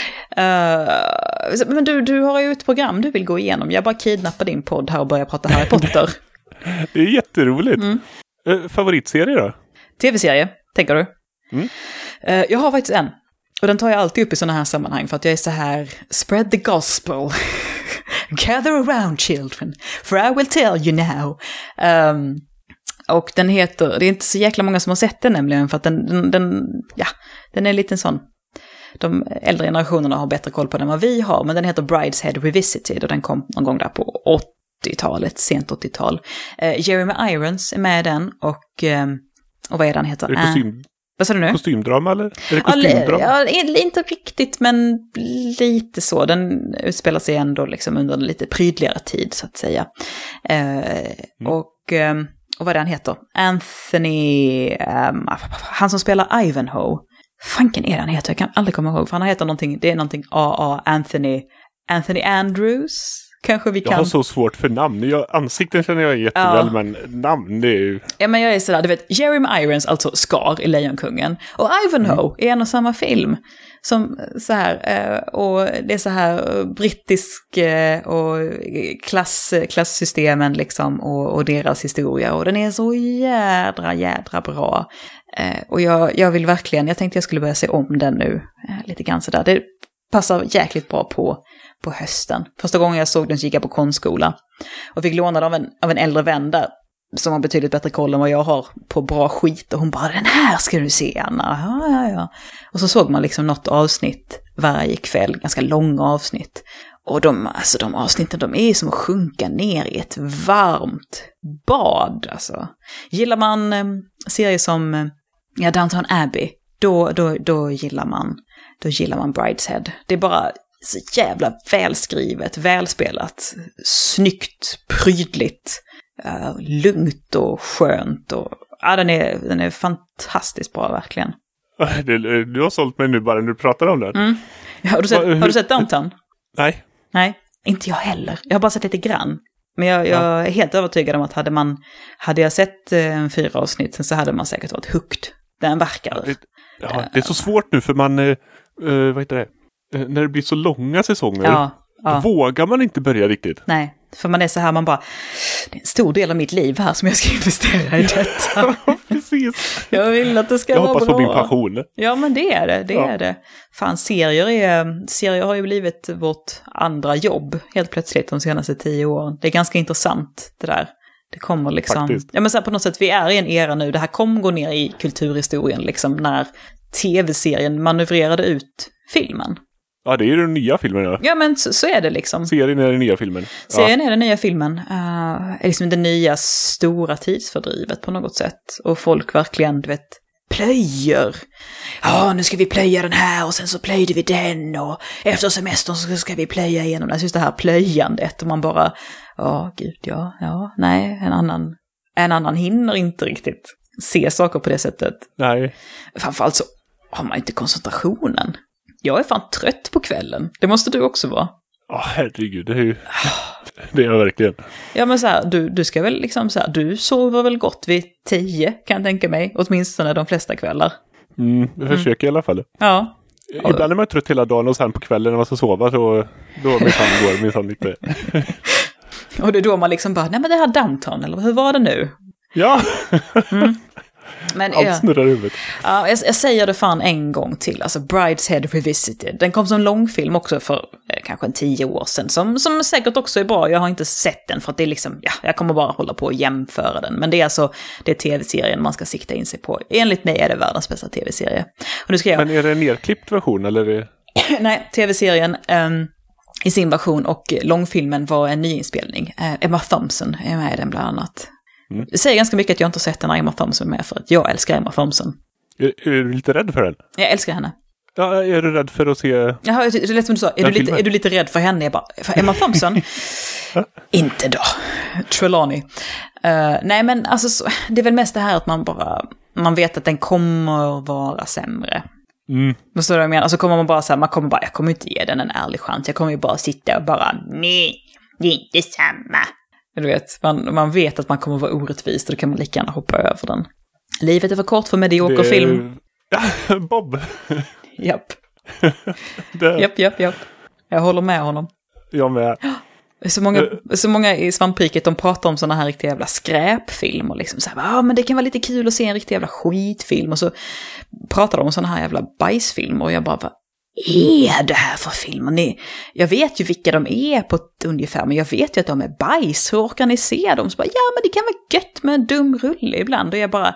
Men du har ju ett program du vill gå igenom. Jag bara kidnappar din podd här och börjar prata Harry Potter. Det är jätteroligt. Favoritserie då? TV-serie, tänker du? Jag har faktiskt en. Och den tar jag alltid upp i sådana här sammanhang för att jag är så här: spread the gospel. Gather around children, for I will tell you now. Och den heter, det är inte så jäkla många som har sett den nämligen, för att den är lite sån. De äldre generationerna har bättre koll på den än vad vi har, men den heter Brideshead Revisited och den kom någon gång där på 80-talet, sent 80-tal. Jeremy Irons är med i den och vad är den heter? Vad sa du nu? Kostymdrama eller? Är det kostymdrama? Ja, inte riktigt, men lite så. Den utspelar sig ändå liksom under en lite prydligare tid, så att säga. Och vad är det han heter? Anthony... han som spelar Ivanhoe. Fanken är det han heter? Jag kan aldrig komma ihåg. För han heter någonting... Det är någonting Anthony Andrews. Kanske vi kan... Jag har så svårt för namn. Ansikten känner jag jätteväl, men namn det är ju... Ja, men jag är sådär, du vet, Jeremy Irons, alltså Scar i Lejonkungen. Och Ivanhoe är en och samma film. Som så här, och det är så här brittisk och klasssystemen liksom, och deras historia. Och den är så jädra bra. Och jag vill verkligen, jag tänkte jag skulle börja se om den nu. Lite grann sådär. Det passar jäkligt bra på hösten. Första gången jag såg den så gick jag på konstskola. Och fick låna av en äldre vän där. Som har betydligt bättre koll än vad jag har på bra skit. Och hon bara, den här ska du se, Anna. Ja. Och så såg man liksom något avsnitt varje kväll. Ganska långa avsnitt. Och de avsnitten, de är som att sjunka ner i ett varmt bad. Alltså. Gillar man serier som Downton Abbey, då gillar man Brideshead. Det är bara så jävla välskrivet, välspelat, snyggt, prydligt, lugnt och skönt. Och, den är fantastiskt bra, verkligen. Du har sålt mig nu bara när du pratar om den. Mm. Har du sett Downton? Nej, inte jag heller. Jag har bara sett lite grann. Men jag är helt övertygad om att hade jag sett 4 avsnitt så hade man säkert varit hooked. Den verkar. Det är så svårt nu för man, vad heter det? När det blir så långa säsonger, då vågar man inte börja riktigt. Nej, för man är så här, man bara, det är en stor del av mitt liv här som jag ska investera i detta. Precis. Jag vill att det ska vara bra. Jag hoppas på min passion. Ja, men det är det, är det. Fan, serier har ju blivit vårt andra jobb helt plötsligt de senaste 10 åren. Det är ganska intressant det där. Det kommer liksom... Faktiskt. Ja, men så på något sätt, vi är i en era nu, det här kommer gå ner i kulturhistorien liksom, när tv-serien manövrerade ut filmen. Ja, det är den nya filmen. Ja, men så är det liksom. Serien är den nya filmen. Serien är den nya filmen. Är liksom det nya stora tidsfördrivet på något sätt. Och folk verkligen, du vet, plöjer. Ja, nu ska vi plöja den här och sen så plöjde vi den och efter semestern så ska vi plöja igenom. Alltså just det här plöjandet och man bara, nej, en annan hinner inte riktigt se saker på det sättet. Nej. Framförallt så har man inte koncentrationen. Jag är fan trött på kvällen. Det måste du också vara. Herregud, det är jag verkligen. Ja, men så här, du ska väl liksom så här, du sover väl gott vid 10, kan jag tänka mig. Åtminstone de flesta kvällar. Jag försöker i alla fall. Ja. Ibland är man trött hela dagen och sen på kvällen när man ska sova så då går minsann lite. Och det är då man liksom bara, nej men det här Downton, eller hur var det nu? Ja. Men, allt snurrar huvudet. Ja, jag säger det fan en gång till. Alltså Brideshead Revisited. Den kom som långfilm också för kanske 10 år sedan. Som säkert också är bra. Jag har inte sett den för att det är liksom... Ja, jag kommer bara hålla på och jämföra den. Men det är alltså det är tv-serien man ska sikta in sig på. Enligt mig är det världens bästa tv-serie. Och nu ska Men är det en nerklippt version eller? Är det... Nej, tv-serien i sin version och långfilmen var en nyinspelning. Emma Thompson är med i den bland annat. Det säger ganska mycket att jag inte har sett den när Emma Thompson med för att jag älskar Emma Thompson. Är du lite rädd för den? Jag älskar henne. Ja, är du rädd för att se... Jaha, det lät som du sa. Är du lite rädd för henne? Jag bara, för Emma Thompson? Inte då. Trelawney. Nej, men alltså, det är väl mest det här att man vet att den kommer vara sämre. Förstår du vad jag menar? Alltså kommer man bara så här, jag kommer inte ge den en ärlig chans. Jag kommer ju bara sitta och bara, nej, det är inte samma. Du vet, man vet att man kommer vara orättvis och då kan man lika gärna hoppa över den. Livet är för kort för medioker film. Ja, Bob. Japp. Japp. Jag håller med honom. Jag med. Så många i svampriket, de pratar om såna här riktiga jävla skräpfilmer. Liksom så här, men det kan vara lite kul att se en riktig jävla skitfilm. Och så pratar de om såna här jävla bajsfilmer och jag bara, vad är det här för filmer? Jag vet ju vilka de är på ett ungefär, men jag vet ju att de är bajs. Hur orkar ni se dem? Så bara, men det kan vara gött med en dum rulle ibland. Och jag bara,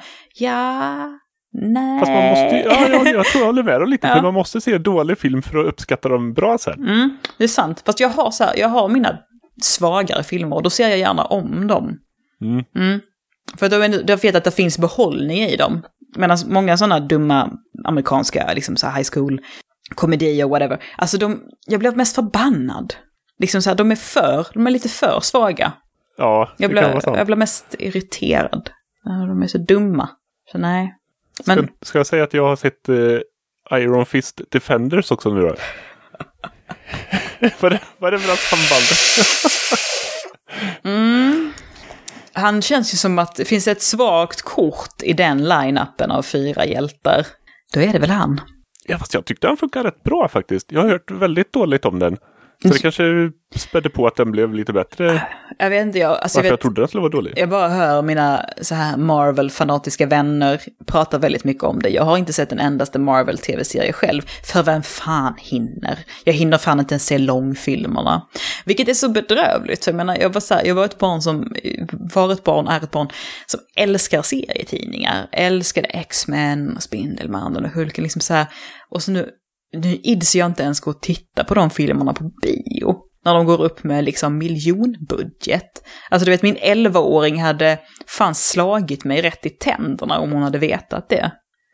nej. Fast man måste, jag tror jag håller med dem lite, för man måste se dålig film för att uppskatta dem bra sen. Det är sant. Fast jag har mina svagare filmer och då ser jag gärna om dem. För då vet att det finns behållning i dem. medan många sådana dumma amerikanska liksom så här high school komedier och whatever, alltså jag blev mest förbannad. Liksom så här, de är lite för svaga. Ja, jag blev mest irriterad. De är så dumma. Så nej. Men ska jag säga att jag har sett Iron Fist Defenders också nu då? Vad är det med samband? Han känns ju som att det finns ett svagt kort i den line-upen av 4 hjältar. Då är det väl han. Ja, fast jag tyckte han funkar rätt bra faktiskt. Jag har hört väldigt dåligt om den. Så det kanske spädde på att den blev lite bättre. Jag vet inte, jag trodde den skulle vara dålig. Jag bara hör mina så här Marvel-fanatiska vänner prata väldigt mycket om det. Jag har inte sett en endaste Marvel-tv-serie själv. För vem fan hinner? Jag hinner fan inte ens se långfilmerna. Vilket är så bedrövligt. För jag menar, jag var ett barn som älskar serietidningar. Älskade X-Men, Spindelmannen och Hulken. Liksom så här. Och så nu ids jag inte ens gå och titta på de filmerna på bio. När de går upp med liksom miljonbudget. Alltså du vet, min 11-åring hade fan slagit mig rätt i tänderna om hon hade vetat det.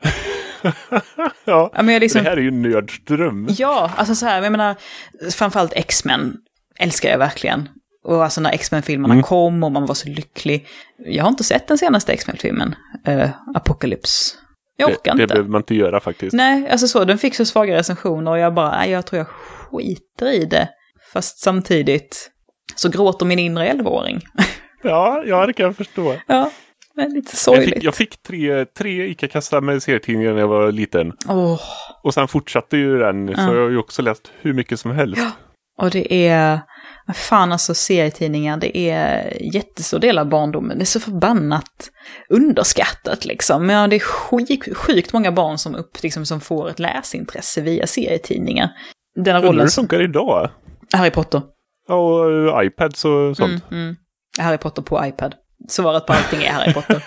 Ja, men jag liksom, det här är ju nördsdröm. Ja, alltså så här, jag menar, framförallt X-Men älskar jag verkligen. Och alltså när X-Men-filmerna kom och man var så lycklig. Jag har inte sett den senaste X-Men-filmen, Apocalypse. Jag orkar inte. Det behöver man inte göra faktiskt. Nej, alltså så, den fick så svaga recensioner och jag tror jag skiter i det. Fast samtidigt så gråter min inre 11-åring. Ja, det kan jag förstå. Ja, men lite sorgligt. Jag fick tre ICA-kassar med serietidningar när jag var liten. Och sen fortsatte ju den, så jag har ju också läst hur mycket som helst. Ja, och det är... Fan, alltså serietidningar, det är jättestor del av barndomen. Det är så förbannat underskattat liksom. Men det är sjukt många barn som får ett läsintresse via serietidningar. Den rollen hur funkar idag? Harry Potter. Ja, och iPads och sånt. Harry Potter på iPad. Svaret på allting är Harry Potter.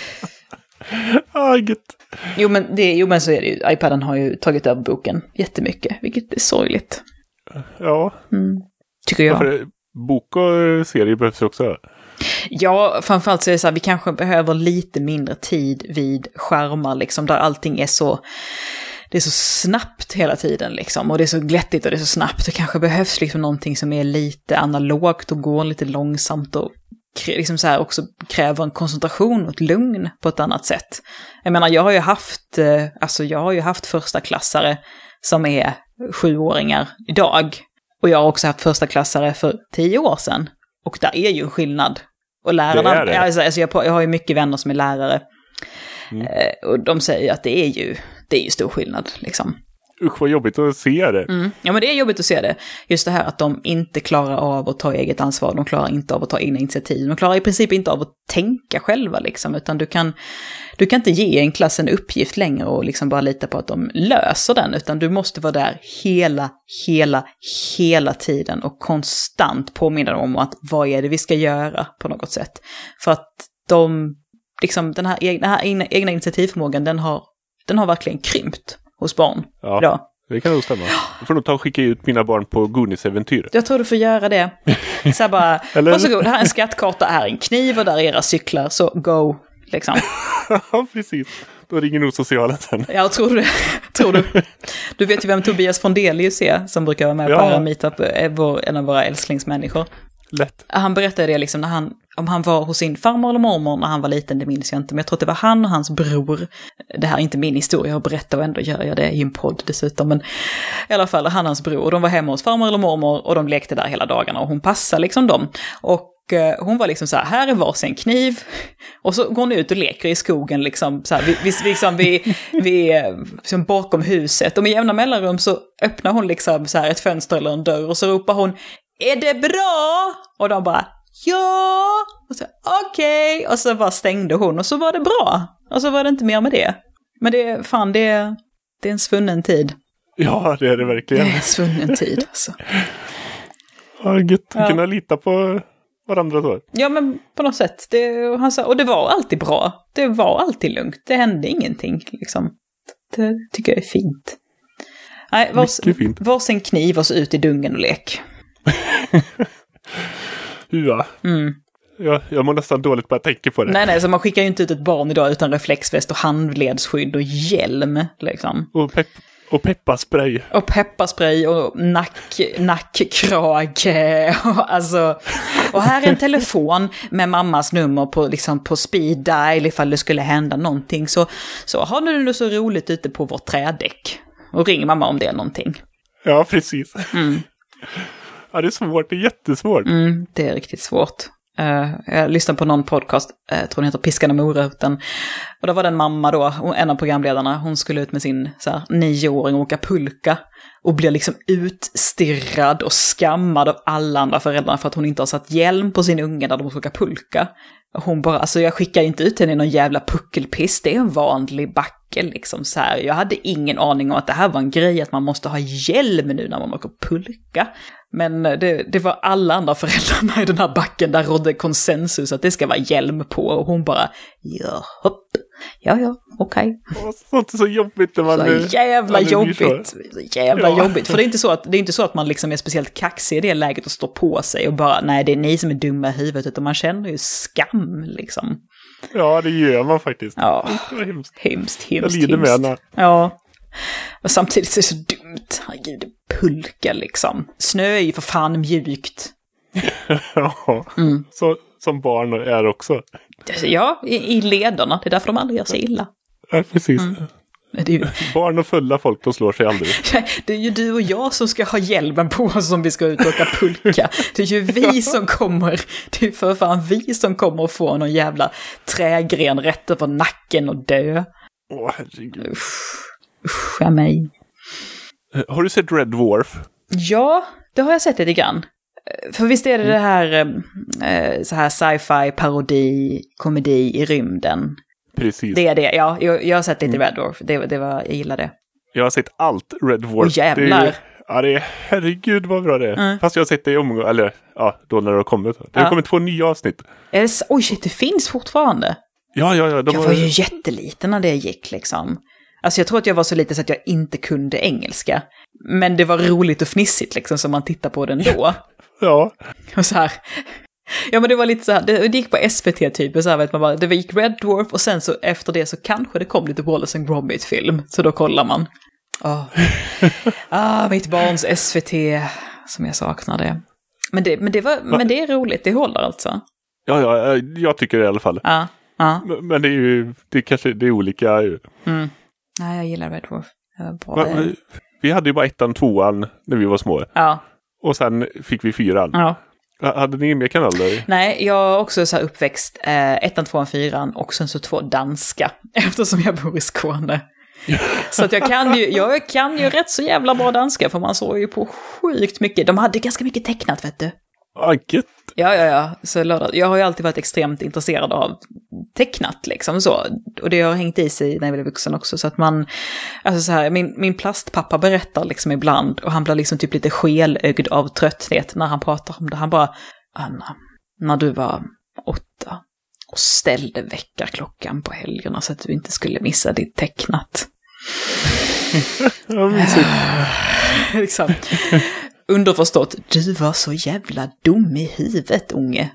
Gött. Jo men så är det ju. iPaden har ju tagit över boken jättemycket, vilket är sorgligt. Ja. Tycker jag. Varför, bok och serie behövs också. Ja, framförallt så är det så här, vi kanske behöver lite mindre tid vid skärmar liksom, där allting är så... Det är så snabbt hela tiden liksom, och det är så glättigt och det är så snabbt. Det kanske behövs liksom någonting som är lite analogt och går lite långsamt och liksom så här också kräver en koncentration och ett lugn på ett annat sätt. Jag menar, jag har ju haft första klassare som är 7-åringar idag. Och jag har också haft första klassare för 10 år sedan. Och där är ju en skillnad. Och lärarna, det är det. Alltså jag har ju mycket vänner som är lärare. Och de säger att det är ju stor skillnad liksom. Usch, vad jobbigt att se det. Ja, men det är jobbigt att se det. Just det här att de inte klarar av att ta eget ansvar. De klarar inte av att ta egna initiativ. De klarar i princip inte av att tänka själva liksom. Utan du kan inte ge en klass en uppgift längre och liksom bara lita på att de löser den. Utan du måste vara där hela tiden och konstant påminna dem om att vad är det vi ska göra på något sätt. För att den här egna initiativförmågan, den har verkligen krympt hos barn. Ja, det kan nog stämma. Jag får nog ta och skicka ut mina barn på Goonies-äventyr. Jag tror du får göra det. Så här bara, varsågod, här är en skattkarta, här är en kniv och där är era cyklar, så go, liksom. Ja, precis. Då ringer nog socialen sen. Ja, tror du. Du vet ju vem Tobias Fondelius är, som brukar vara med på Meetup, en av våra älsklingsmänniskor. Lätt. Han berättade det liksom om han var hos sin farmor eller mormor när han var liten, det minns jag inte. Men jag tror att det var han och hans bror. Det här är inte min historia att berätta och ändå gör jag det i en podd dessutom. Men i alla fall, han och hans bror. Och de var hemma hos farmor eller mormor och de lekte där hela dagarna. Och hon passade liksom dem. Och hon var liksom så här är varsin kniv. Och så går hon ut och leker i skogen liksom så här, vi bakom huset. Och med jämna mellanrum så öppnar hon liksom så här ett fönster eller en dörr och så ropar hon: är det bra? Och de bara, ja. Och så, okej. Och så bara stängde hon och så var det bra. Och så var det inte mer med det. Men det är en svunnen tid. Ja, det är det verkligen. Det är en svunnen tid alltså. Ja, gött. Kunna lita på varandra då. Ja, men på något sätt. Och det var alltid bra. Det var alltid lugnt. Det hände ingenting liksom. Det tycker jag är fint. Nej, varsin kniv och så ut i dungen och lek. Ja. Jag mår nästan dåligt bara att tänka på det. Nej, så man skickar ju inte ut ett barn idag utan reflexväst och handledsskydd och hjälm, liksom. Och pepparspray. Och pepparspray och nackkrage. Och här är en telefon med mammas nummer på speed dial ifall det skulle hända någonting. Så har du det så roligt ute på vårt trädäck. Och ring mamma om det är någonting. Ja, precis. Ja, det är svårt. Det är jättesvårt. Det är riktigt svårt. Jag lyssnade på någon podcast, jag tror den heter Piskan och moroten. Och då var det en mamma då, en av programledarna, hon skulle ut med sin 9-åring och åka pulka. Och blir liksom utstirrad och skammad av alla andra föräldrar för att hon inte har satt hjälm på sin unge när de ska åka pulka. Och hon bara, jag skickar inte ut henne i någon jävla puckelpiss, det är en vanlig backe liksom så här. Jag hade ingen aning om att det här var en grej, att man måste ha hjälm nu när man åker pulka. Men det var alla andra föräldrarna i den här backen där rådde konsensus att det ska vara hjälm på. Och hon bara, ja, okej. Sånt är så jobbigt när man... Så jävla jobbigt. Jobbigt. För det är inte så att man liksom är speciellt kaxig i det läget och står på sig och bara, nej, det är ni som är dumma i huvudet, utan man känner ju skam liksom. Ja, det gör man faktiskt. Ja, hemskt. Jag lider med henne. Ja. Och samtidigt är det så dumt. Herregud, pulka liksom. Snö är ju för fan mjukt. Ja, så som barn är också. Ja, i lederna. Det är därför de aldrig gör sig illa. Ja, precis. Barn och fulla folk, de slår sig aldrig. Det är ju du och jag som ska ha hjälmen på oss om vi ska ut och åka pulka. Det är ju vi som kommer. Det är för fan vi som kommer att få någon jävla trägren rätt över nacken och dö. Åh, herregud. Usch, mig. Har du sett Red Dwarf? Ja, det har jag sett lite grann. För visst är det här så här sci-fi, parodi, komedi i rymden. Precis. Det är det, ja. Jag har sett lite Red Dwarf. Jag gillar det. Jag har sett allt Red Dwarf. Åh, jävlar. Herregud vad bra det är. Fast jag har sett det i omgång, eller då när det har kommit. Det har kommit 2 nya avsnitt. Oj shit, det finns fortfarande. Ja. Jag var ju jätteliten när det gick liksom. Alltså jag tror att jag var så lite så att jag inte kunde engelska. Men det var roligt och fnissigt liksom, så man tittar på den då. Ja. Och så här. Ja, men det var lite så här, det gick på SVT typ, och så här vet man bara, det gick Red Dwarf och sen så efter det så kanske det kom lite Wallace and Gromit-film, så då kollar man. Mitt barns SVT som jag saknar det. Men det är roligt, det håller alltså. Ja, jag tycker det i alla fall. Ja. Men det är ju, det är olika. Nej, jag gillar Red Dwarf. Vi hade ju bara 1:an och 2:an när vi var små. Ja. Och sen fick vi 4:an. Ja. Hade ni mer kanaler? Nej, jag är också så här uppväxt 1:an, 2:an, 4:an och sen så 2 danska. Eftersom jag bor i Skåne. Så att jag kan ju rätt så jävla bra danska, för man såg ju på sjukt mycket. De hade ganska mycket tecknat, vet du. Ja. Så jag har ju alltid varit extremt intresserad av tecknat liksom så. Och det har hängt i sig när jag blev vuxen också. Så att man, alltså så här, min plastpappa berättar liksom ibland, och han blir liksom typ lite skelögd av trötthet när han pratar om det. Han bara, Anna, när du var 8 och ställde väckarklockan på helgerna så att du inte skulle missa ditt tecknat. Liksom. Underförstått, du var så jävla dum i huvudet, unge.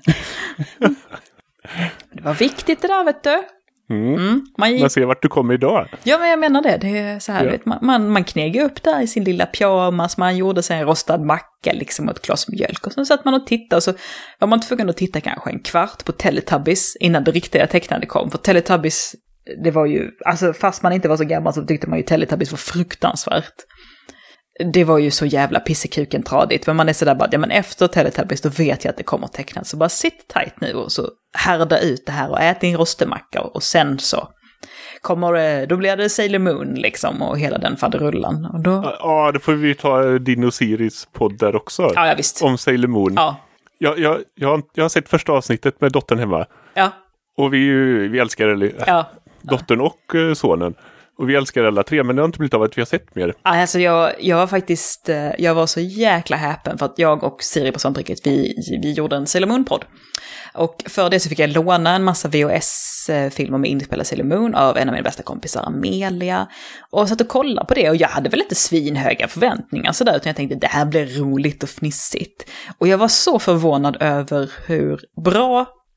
Det var viktigt det där, vet du. Man ser vart du kommer idag. Ja, men jag menar det. Det är så här, vet, man knägde upp där i sin lilla pyjamas. Man gjorde sig en rostad macka liksom, och ett glas mjölk. Och så satt man och tittade, och så var man tvungen att titta kanske en kvart på Teletubbies innan det riktiga tecknade kom. För Teletubbies, det var ju, alltså fast man inte var så gammal så tyckte man ju Teletubbies var fruktansvärt. Det var ju så jävla pissekuken tradigt. Men man är sådär bara, ja men efter Teletubbies då vet jag att det kommer tecknat. Så bara sitt tight nu och så härda ut det här och ät din rostemacka. Och sen så då blir det Sailor Moon liksom och hela den faderullan. Och då... Ja, då får vi ta din och Siris podd där också. Ja, visst. Om Sailor Moon. Ja. Jag har sett första avsnittet med dottern hemma. Ja. Och vi älskar dottern och sonen. Och vi älskar alla 3, men det har inte blivit av att vi har sett mer. Alltså jag var faktiskt, jag var så jäkla häpen för att jag och Siri på Svampriket, vi gjorde en Sailor Moon-podd. Och för det så fick jag låna en massa VHS-filmer med inspelad Sailor Moon av en av mina bästa kompisar, Amelia. Och satt och kollade på det, och jag hade väl inte svinhöga förväntningar sådär, utan jag tänkte det här blir roligt och fnissigt. Och jag var så förvånad över hur bra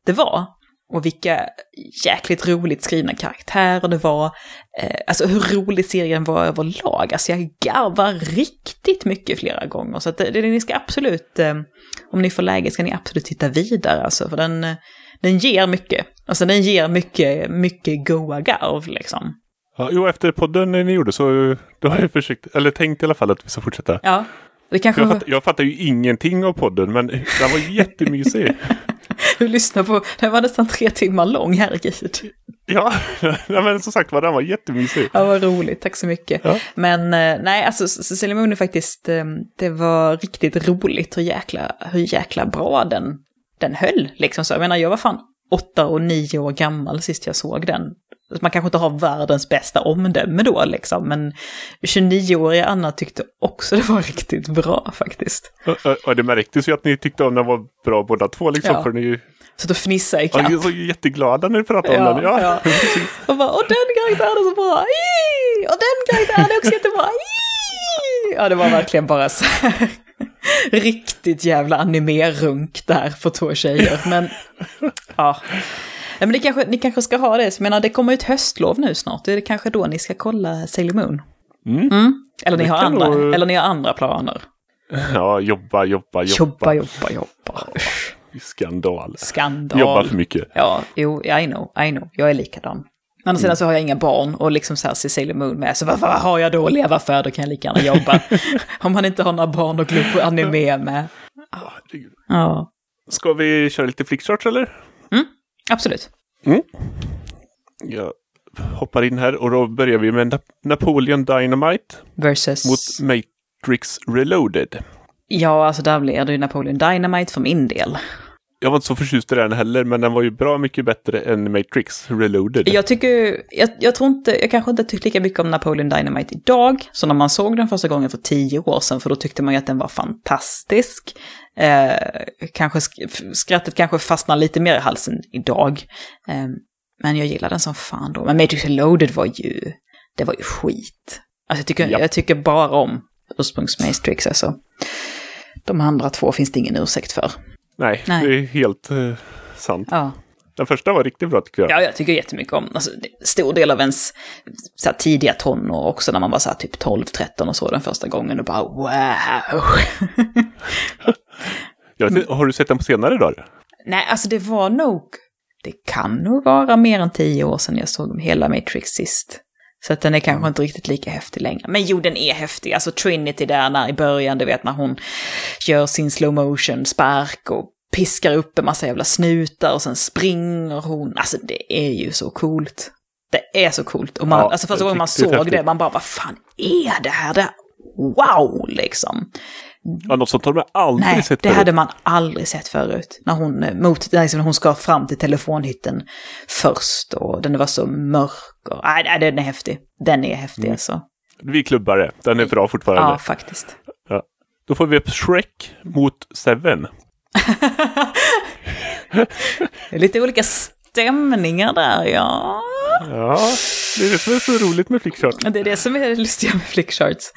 det var. Och vilka jäkligt roligt skrivna karaktärer det var. Alltså hur rolig serien var överlag. Alltså jag garvar riktigt mycket flera gånger. Så att ni ska absolut, om ni får läge ska ni absolut titta vidare. Alltså, för den ger mycket. Alltså den ger mycket goa garv liksom. Ja, jo, efter podden ni gjorde så då har jag försökt, eller tänkt i alla fall att vi ska fortsätta. Ja, det kanske... Jag fattar ju ingenting av podden, men den var jättemysig. Du lyssnar på, den var nästan 3 timmar lång, herregud. Ja, men som sagt den var jättemysig. Ja, vad roligt, tack så mycket. Ja. Men nej, alltså Sailor Moon är faktiskt, det var riktigt roligt hur jäkla bra den höll. Liksom. Så jag menar, jag var fan 8 och 9 år gammal sist jag såg den. Man kanske inte har världens bästa omdöme då liksom, men 29-åriga Anna tyckte också det var riktigt bra faktiskt. Och det märktes ju att ni tyckte om den var bra båda två liksom, för ni... Så då fnissade i kapp. Ja, ni är så jätteglada när ni pratar om den. Ja. Och bara, och den karaktären är så bra. Och den karaktären är också jättebra. Ja, det var verkligen bara så här riktigt jävla animerunk där för 2 tjejer. Men ja... Ja, men ni kanske ska ha det. Så jag menar, det kommer ut höstlov nu snart. Det är kanske då ni ska kolla Sailor Moon. Eller ni har andra planer. Ja, jobba. Skandal. Jobba för mycket. Ja, jo, I know. Jag är likadan. Annars sedan så har jag inga barn och liksom så här ser Sailor Moon med. Så vad har jag då att leva för? Då kan jag lika gärna jobba. Om man inte har några barn och klubb och anime med. Ja. Ska vi köra lite flickcharts eller? Absolut. Jag hoppar in här och då börjar vi med Napoleon Dynamite versus mot Matrix Reloaded. Ja, alltså där blir det ju Napoleon Dynamite för min del. Jag var inte så förtjust i den heller, men den var ju bra mycket bättre än Matrix Reloaded. Jag kanske inte tyckte lika mycket om Napoleon Dynamite idag, så när man såg den första gången för 10 år sedan, för då tyckte man ju att den var fantastisk. Skrattet kanske fastnar lite mer i halsen idag. Men jag gillar den som fan då. Men Matrix Reloaded var ju skit. Alltså jag tycker bara om ursprungs-Matrix, alltså. De andra 2 finns det ingen ursäkt för. Nej. Det är helt sant. Ja. Den första var riktigt bra tycker jag. Ja, jag tycker jättemycket om. Alltså, stor del av ens så här, tidiga tonår också, när man var så här, typ 12-13 och så den första gången och bara wow. Har du sett den på senare dagar? Nej, alltså det kan nog vara mer än 10 år sedan jag såg hela Matrix sist. Så att den är kanske inte riktigt lika häftig längre. Men jo, den är häftig. Alltså Trinity där i början, du vet, när hon gör sin slow motion spark och piskar upp en massa jävla snutar och sen springer hon. Alltså det är ju så coolt. Det är så coolt. Och alltså första gången man såg det, man bara, vad fan är det här? Wow, liksom. Ja, något sånt har man aldrig sett förut. Nej, det hade man aldrig sett förut. När hon ska fram till telefonhytten först och den var så mörk. Nej, den är häftig. Den är häftig alltså. Vi klubbar det. Den är bra fortfarande. Ja, faktiskt. Ja. Då får vi upp Shrek mot Seven. Lite olika stämningar där, ja. Ja, det är det som är så roligt med flickcharts. Det är det som är lustiga med flickcharts.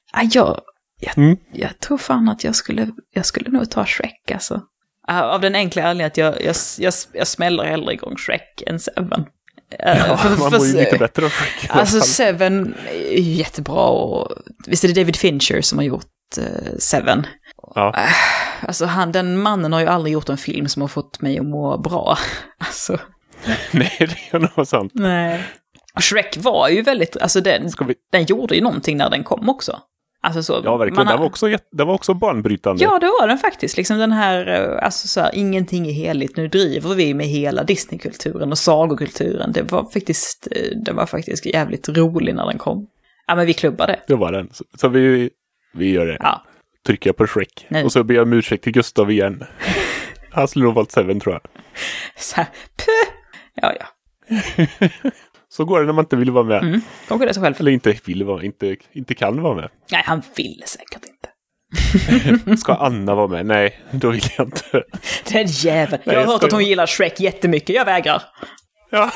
Jag tror fan att jag skulle nog ta Shrek, alltså. Av den enkla anledningen att jag smäller hellre igång Shrek än Seven. Man mår ju lite bättre av Shrek. Alltså Seven är jättebra och visst är det David Fincher som har gjort Seven. Ja. Alltså den mannen har ju aldrig gjort en film som har fått mig att må bra. Alltså. Nej, det är nog sant. Nej. Och Shrek var ju väldigt, alltså den gjorde ju någonting när den kom också. Alltså så, ja, verkligen. Den var också banbrytande. Ja, det var den faktiskt. Liksom den här, alltså så här, ingenting är heligt. Nu driver vi med hela Disney-kulturen och sagokulturen. Det var faktiskt jävligt rolig när den kom. Ja, men vi klubbade. Det var den. Så vi gör det. Ja. Trycker jag på Shrek. Nej. Och så ber jag om ursäkt till Gustav igen. Han skulle nog valt Seven, tror jag. Så här, ja. Så går det när man inte vill vara med. De det så själv. Eller inte vill vara, inte kan vara med. Nej, han vill säkert inte. Ska Anna vara med? Nej, då vill jag inte. Det är en jävel. Jag har hört att hon gillar Shrek jättemycket. Jag vägrar. Ja.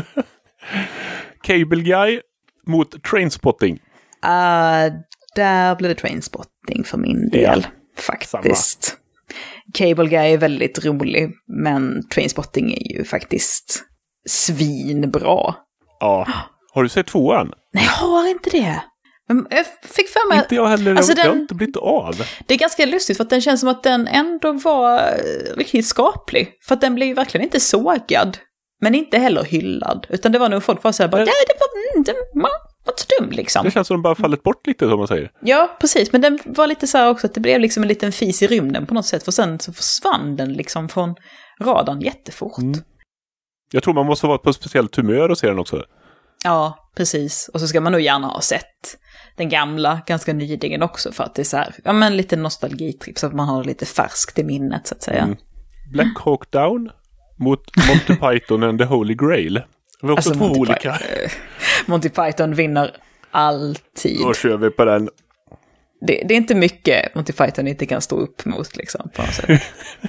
Cable Guy mot Trainspotting. Där blev det Trainspotting för min del. Faktiskt. Cable Guy är väldigt rolig, men Trainspotting är ju faktiskt svinbra. Ja. Har du sett 2:an? Nej, jag har inte det. Men jag fick för mig... Inte jag heller, alltså det har inte blivit av. Det är ganska lustigt för att den känns som att den ändå var riktigt skaplig. För att den blev ju verkligen inte sågad, men inte heller hyllad. Utan det var nog folk var så här bara, den var inte så dum liksom. Det känns som att de bara fallit bort lite, som man säger. Ja, precis. Men den var lite så här också att det blev liksom en liten fis i rymden på något sätt. För sen så försvann den liksom från radarn jättefort. Jag tror man måste vara på ett speciellt humör och se den också. Ja, precis. Och så ska man nog gärna ha sett den gamla ganska nyligen också, för att det är så här, ja men lite nostalgitripp så att man har lite färskt i minnet så att säga. Black Hawk Down mot Monty Python and the Holy Grail. Det var också alltså, två olika. Monty Python vinner alltid. Då kör vi på den. Det är inte mycket Monty Python inte kan stå upp mot liksom, på något sätt.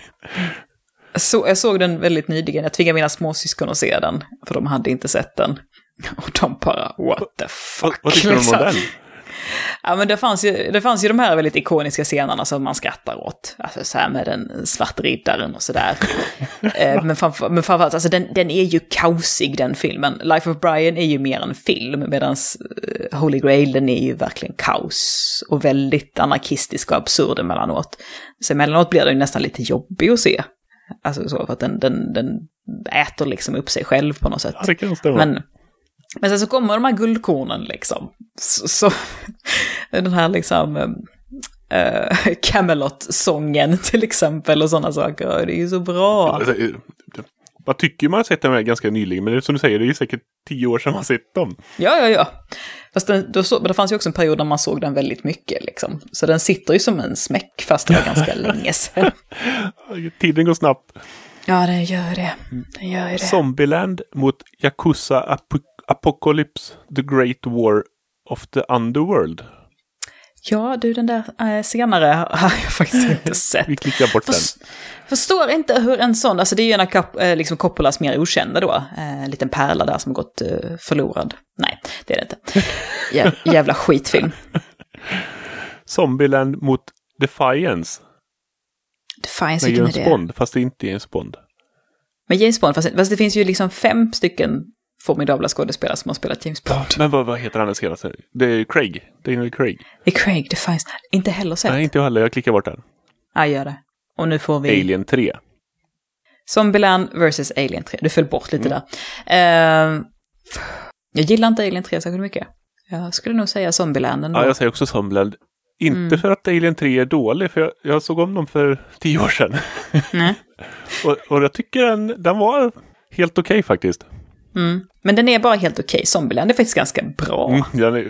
Jag såg den väldigt nyligen. Jag tvingade mina småsyskon att se den, för de hade inte sett den. Och de bara, what the fuck. Vad tycker liksom. de om den? Ja, men det fanns ju de här väldigt ikoniska scenerna som man skrattar åt. Alltså så här med den svartriddaren och sådär. Men framförallt, alltså den är ju kaosig, den filmen. Life of Brian är ju mer en film, medan Holy Grail, den är ju verkligen kaos. Och väldigt anarkistisk och absurd emellanåt. Så emellanåt blir det ju nästan lite jobbig att se. Alltså så, för att den äter liksom upp sig själv på något sätt. Ja, det kan stämma. Men sen så kommer de här guldkornen liksom. Så den här liksom Camelot-sången till exempel och sådana saker. Det är ju så bra. Vad tycker man har sett den här ganska nyligen? Men det, som du säger, det är ju säkert 10 år sedan man sett dem. Ja. Fast det fanns ju också en period när man såg den väldigt mycket liksom. Så den sitter ju som en smäck fast det var ganska länge sedan. Tiden går snabbt. Ja, den gör det. Zombieland mot Yakuza Apocalypse, The Great War of the Underworld. Ja, du, den där senare har jag faktiskt inte sett. Vi klickar bort den. Förstår inte hur en sån, alltså det är ju en liksom Coppolas mer okända då. En liten pärla där som har gått förlorad. Nej, det är det inte. Jävla skitfilm. Zombieland mot Defiance. Defiance, med vilken är James Bond, fast det inte är James Bond. Men James Bond, fast det finns ju liksom 5 stycken formidabla skådespelare som har spelat James Bond. Men vad heter han senaste? Det är Craig. Daniel Craig. Det är Craig, Defiance. Inte heller sett. Nej, inte jag heller. Jag klickar bort den. Ja, gör det. Och nu får vi... Alien 3. Zombieland versus Alien 3. Du föll bort lite där. Jag gillar inte Alien 3 särskilt mycket. Jag skulle nog säga Zombieland ändå. Ja, jag säger också Zombieland. Inte för att Alien 3 är dålig, för jag såg om dem för 10 år sedan. Nej. och jag tycker den var helt okej faktiskt. Men den är bara helt okej. Zombieland är faktiskt ganska bra.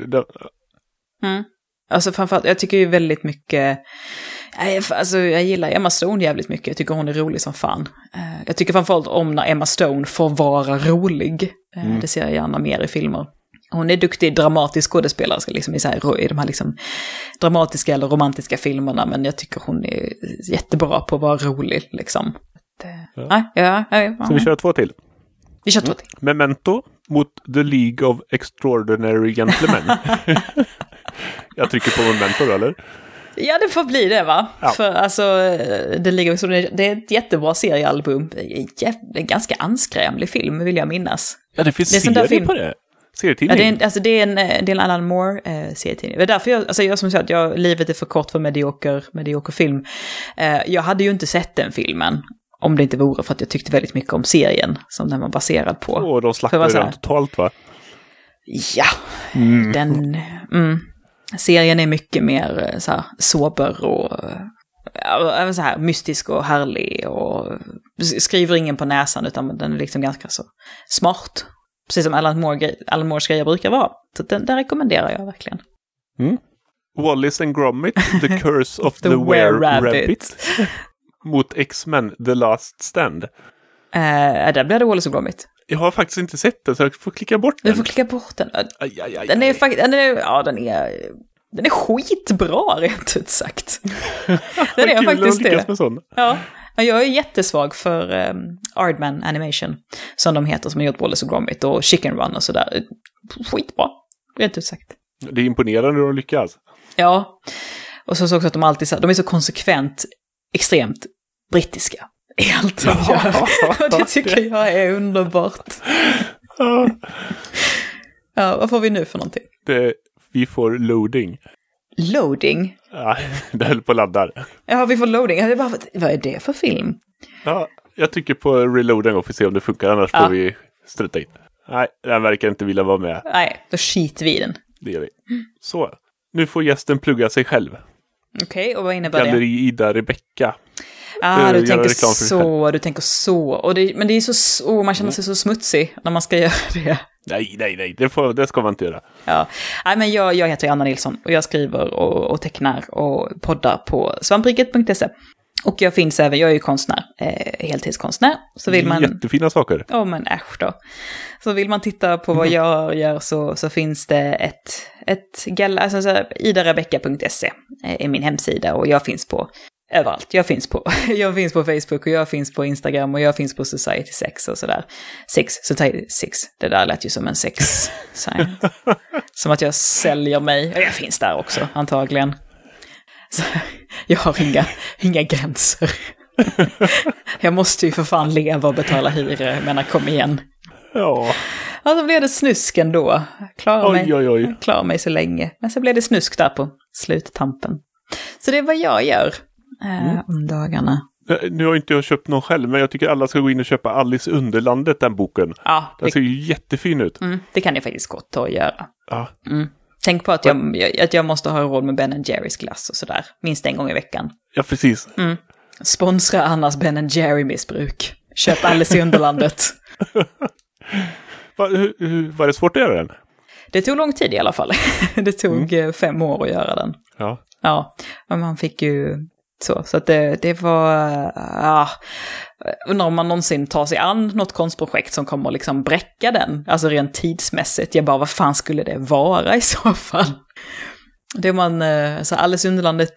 Alltså framförallt, jag tycker ju väldigt mycket... Alltså jag gillar Emma Stone jävligt mycket. Jag tycker hon är rolig som fan. Jag tycker framförallt om när Emma Stone får vara rolig. Det ser jag gärna mer i filmer. Hon är duktig dramatisk skådespelare liksom i de här liksom dramatiska eller romantiska filmerna, men jag tycker hon är jättebra på att vara rolig liksom. Så vi kör 2 till. Vi kör 2 till. Memento mot The League of Extraordinary Gentlemen. Jag trycker på Memento då, eller? Ja, det får bli det, va? Ja. För alltså, det är ett jättebra seriealbum. Det är en ganska anskrämlig film, vill jag minnas. Ja, det finns serie på det. Serietidning. Ja, det är en Alan Moore serietidning. Det är därför jag som sagt, livet är för kort för medioker film. Jag hade ju inte sett den filmen om det inte vore för att jag tyckte väldigt mycket om serien som den var baserad på. Och de slaktade den totalt, va? Ja, serien är mycket mer så här sober och så här mystisk och härlig och skriver ingen på näsan, utan den är liksom ganska så smart. Precis som Alan Moores grejer brukar vara. Så den rekommenderar jag verkligen. Wallace and Gromit, The Curse of the Were-Rabbit. Mot X-Men, The Last Stand. Där blir det Wallace and Gromit. Jag har faktiskt inte sett den, så jag får klicka bort den. Du får klicka bort den. Den är faktiskt... Den är skitbra, rent ut sagt. Den är faktiskt det. Ja. Jag är jättesvag för Aardman Animation, som de heter, som har gjort Wallace och Gromit och Chicken Run och sådär. Skitbra, rent ut sagt. Det är imponerande hur de lyckas. Ja, och så också att de alltid, de är så konsekvent extremt brittiska i allt de gör. Och det tycker jag är underbart. Ja, vad får vi nu för någonting? Vi får loading. Loading? Ja, det höll på att ladda. Ja, vi får loading. Vad är det för film? Ja, jag tycker på reloading och får se om det funkar, annars får vi strutta in. Nej, den verkar inte vilja vara med. Nej, då skiter vi i den. Det gör vi. Så, nu får gästen plugga sig själv. Okej, och vad innebär det? Galleri Ida Rebecka. Du tänker så. Och men det är så, man känner sig så smutsig när man ska göra det. Nej, det ska man inte göra. Ja, nej, men jag heter Anna Nilsson och jag skriver och tecknar och poddar på svampriket.se. Och jag är ju konstnär, heltidskonstnär. Så vill man... Jättefina saker. Ja, men äsch då. Så vill man titta på vad jag gör så finns det idarebecka.se är min hemsida och jag finns på överallt. Jag finns på Facebook och jag finns på Instagram och jag finns på Society 6 och sådär. Society 6, det där lät ju som en sex. Som att jag säljer mig. Och jag finns där också, antagligen. Så, jag har inga gränser. Jag måste ju för fan leva och betala hyra, men kom igen. Ja. Ja, så blev det snusken då. Klarar mig så länge. Men så blev det snusk där på sluttampen. Så det är vad jag gör om dagarna. Nu har inte jag köpt någon själv, men jag tycker alla ska gå in och köpa Alice Underlandet, den boken. Ja, den ser ju jättefin ut. Det kan jag faktiskt gott ta och göra. Ja. Tänk på att jag måste ha råd med Ben & Jerrys glass och sådär. Minst en gång i veckan. Ja, precis. Sponsra Annas Ben & Jerry-missbruk. Köp Alice i Underlandet. Var det svårt att göra den? Det tog lång tid i alla fall. Det tog 5 år att göra den. Ja, men man fick ju så att det var... undrar om man någonsin tar sig an något konstprojekt som kommer liksom bräcka den. Alltså rent tidsmässigt. Jag bara, vad fan skulle det vara i så fall? Så Alice i Underlandet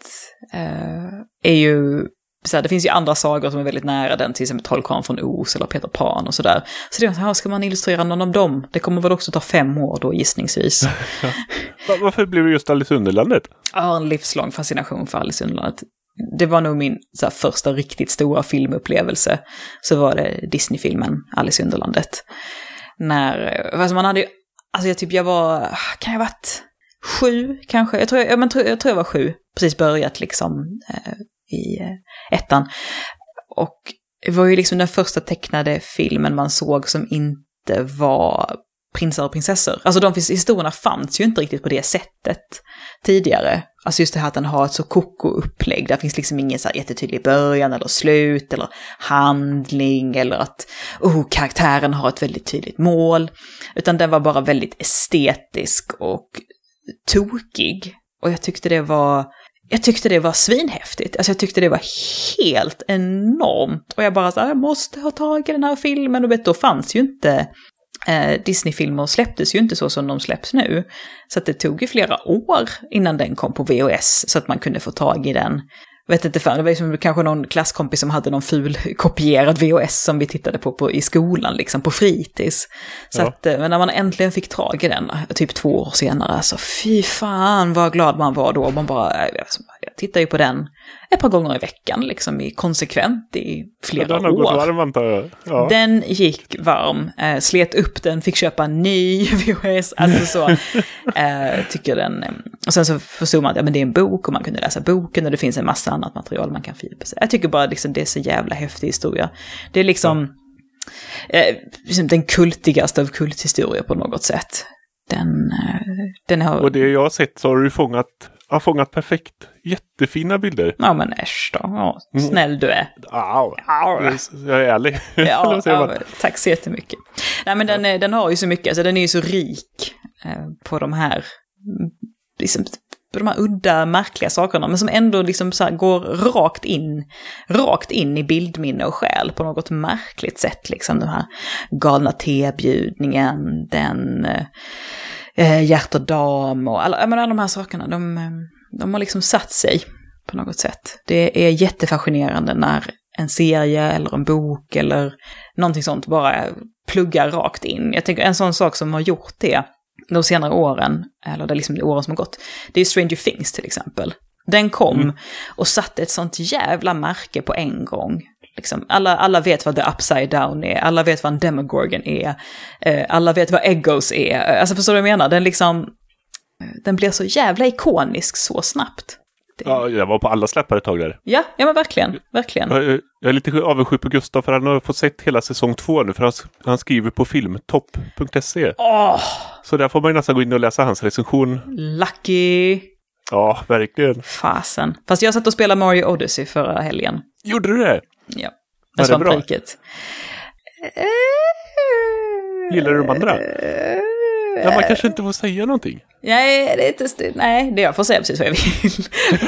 är ju... Så det finns ju andra sagor som är väldigt nära den, till exempel Trollkarlen från Oz eller Peter Pan och sådär. Så det är så här, ska man illustrera någon av dem? Det kommer väl också ta 5 år då, gissningsvis. Varför blev det just Alice i Underlandet? Jag har en livslång fascination för Alice i Underlandet. Det var nog min första riktigt stora filmupplevelse. Så var det Disney-filmen Alice i Underlandet. Alltså man hade ju... Alltså jag var... Kan jag ha varit 7 kanske? Jag tror jag var 7. Precis börjat liksom... i 1:an. Och det var ju liksom den första tecknade filmen man såg som inte var prinsar och prinsessor. Alltså historierna fanns ju inte riktigt på det sättet tidigare. Alltså just det här att den har ett så koko-upplägg. Där finns liksom ingen så här jättetydlig början eller slut eller handling eller att karaktären har ett väldigt tydligt mål. Utan den var bara väldigt estetisk och tokig. Och jag tyckte det var svinhäftigt. Alltså jag tyckte det var helt enormt. Och jag bara så här, jag måste ha tagit den här filmen. Och då fanns ju inte... Disney-filmer släpptes ju inte så som de släpps nu. Så att det tog ju flera år innan den kom på VHS. Så att man kunde få tag i den. Jag vet inte, det var ju kanske någon klasskompis som hade någon ful kopierad VHS som vi tittade på i skolan, liksom på fritids. Så att, men när man äntligen fick tag i den, typ 2 år senare, så fy fan vad glad man var då. Man bara, jag tittar ju på den ett par gånger i veckan, liksom konsekvent i flera år. Den har gått varm, antar jag. Ja. Den gick varm, slet upp den, fick köpa en ny VHS, alltså så. Tycker den... Och sen så förstod man att men det är en bok och man kunde läsa boken och det finns en massa annat material man kan fördjupa sig. Jag tycker bara liksom, det är så jävla häftig historia. Det är liksom den kultigaste av kulthistorier på något sätt. Den har... Och det jag har sett så har du fångat perfekt. Jättefina bilder. Ja, men äsch då. Ja, snäll du är. Jag är ärlig. Tack så jättemycket. Nej, men den har ju så mycket. Alltså, den är ju så rik på de här liksom, på de här udda, märkliga sakerna, men som ändå liksom så här går rakt in i bildminne och själ på något märkligt sätt. Liksom den här galna tebjudningen, den hjärt och dam och alla de här sakerna, de har liksom satt sig på något sätt. Det är jättefascinerande när en serie eller en bok eller någonting sånt bara pluggar rakt in. Jag tänker en sån sak som har gjort det de senare åren, eller det är liksom de åren som har gått, det är Stranger Things till exempel. Den kom och satte ett sånt jävla märke på en gång. Liksom, alla vet vad The Upside Down är, alla vet vad en Demogorgon är, alla vet vad Eggos är. Alltså förstår du vad jag menar? Den blir så jävla ikonisk så snabbt. Ja, jag var på alla släppar ett tag där. Ja men verkligen. Jag är lite avundsjuk på Gustav för han har fått sett hela säsong 2 nu, för han skriver på filmtopp.se. Så där får man ju nästan gå in och läsa hans recension. Lucky. Ja, verkligen. Fasen. Fast jag satt och spelade Mario Odyssey förra helgen. Gjorde du det? Ja. Var det bra? Gillar du de andra? Ja, man kanske inte får säga någonting. Nej, det är inte... Nej, det jag får säga precis vad jag vill.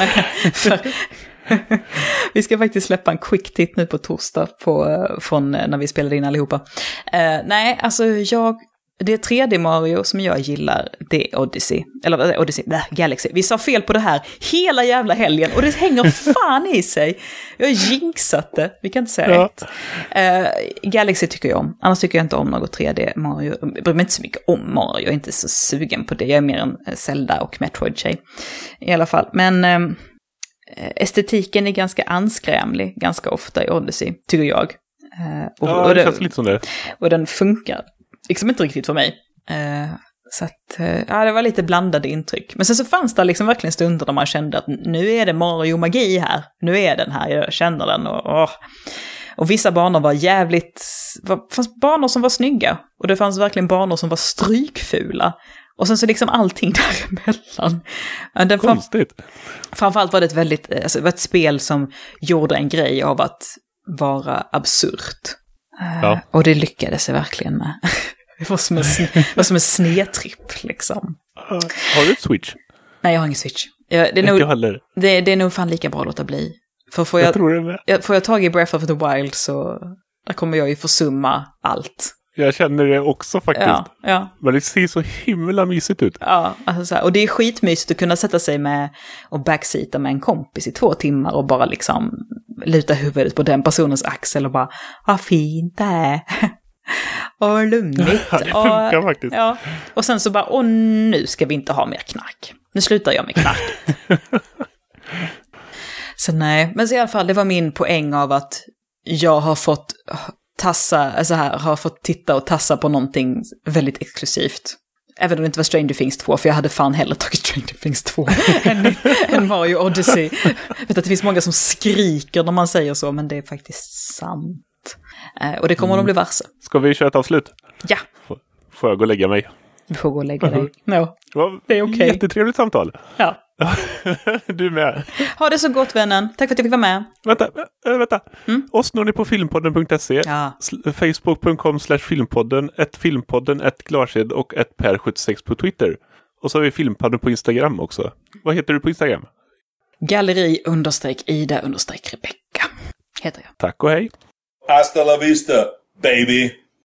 Vi ska faktiskt släppa en quick titt nu på torsdag från när vi spelade in allihopa. Nej, alltså det 3D Mario som jag gillar, det är Odyssey. Eller Galaxy. Vi sa fel på det här hela jävla helgen och det hänger fan i sig. Jag har jinxat det. Vi kan inte säga rätt. Galaxy tycker jag om. Annars tycker jag inte om något 3D Mario. Jag bryr mig inte så mycket om Mario. Jag är inte så sugen på det. Jag är mer en Zelda och Metroid-tjej. I alla fall. Men estetiken är ganska anskrämlig ganska ofta i Odyssey, tycker jag. Och det känns lite som det. Och den funkar liksom inte riktigt för mig. Så att, det var lite blandade intryck. Men sen så fanns det liksom verkligen stunder där man kände att nu är det Mario-magi här. Nu är den här, jag känner den. Och vissa banor var fanns banor som var snygga. Och det fanns verkligen banor som var strykfula. Och sen så liksom allting däremellan. Konstigt. Framförallt var det det var ett spel som gjorde en grej av att vara absurt. Och det lyckades jag verkligen med. Det var som en snedtripp liksom. Har du ett Switch? Nej, jag har ingen Switch. Det är nog fan lika bra att låta bli. För får jag tag i Breath of the Wild så där kommer jag ju försumma allt. Jag känner det också faktiskt. Ja. Men det ser så himla mysigt ut. Ja, alltså så här, och det är skitmysigt att kunna sätta sig med och backseata med en kompis i 2 timmar och bara liksom luta huvudet på den personens axel och bara, vad fint det är. Och lugnigt. Ja, det funkar faktiskt. Ja, och sen så bara, nu ska vi inte ha mer knark. Nu slutar jag med knark. Så nej, men så i alla fall, det var min poäng av att jag har fått har fått titta och tassa på någonting väldigt exklusivt. Även om det inte var Stranger Things 2, för jag hade fan hellre tagit Stranger Things 2 än Mario Odyssey. Jag vet att det finns många som skriker när man säger så, men det är faktiskt sant. Och det kommer att bli varse. Ska vi köra ett avslut? Ja. Får jag gå och lägga mig? Du får gå och lägga dig. Ja, det är okej. Jättetrevligt samtal. Ja. Du med. Ha det så gott, vännen. Tack för att jag fick vara med. Vänta. Oss når ni på filmpodden.se, facebook.com/filmpodden, @filmpodden, @glarsed och @per76 på Twitter. Och så har vi Filmpodden på Instagram också. Vad heter du på Instagram? Galleri_Ida_Rebecka heter jag. Tack och hej. Hasta la vista, baby.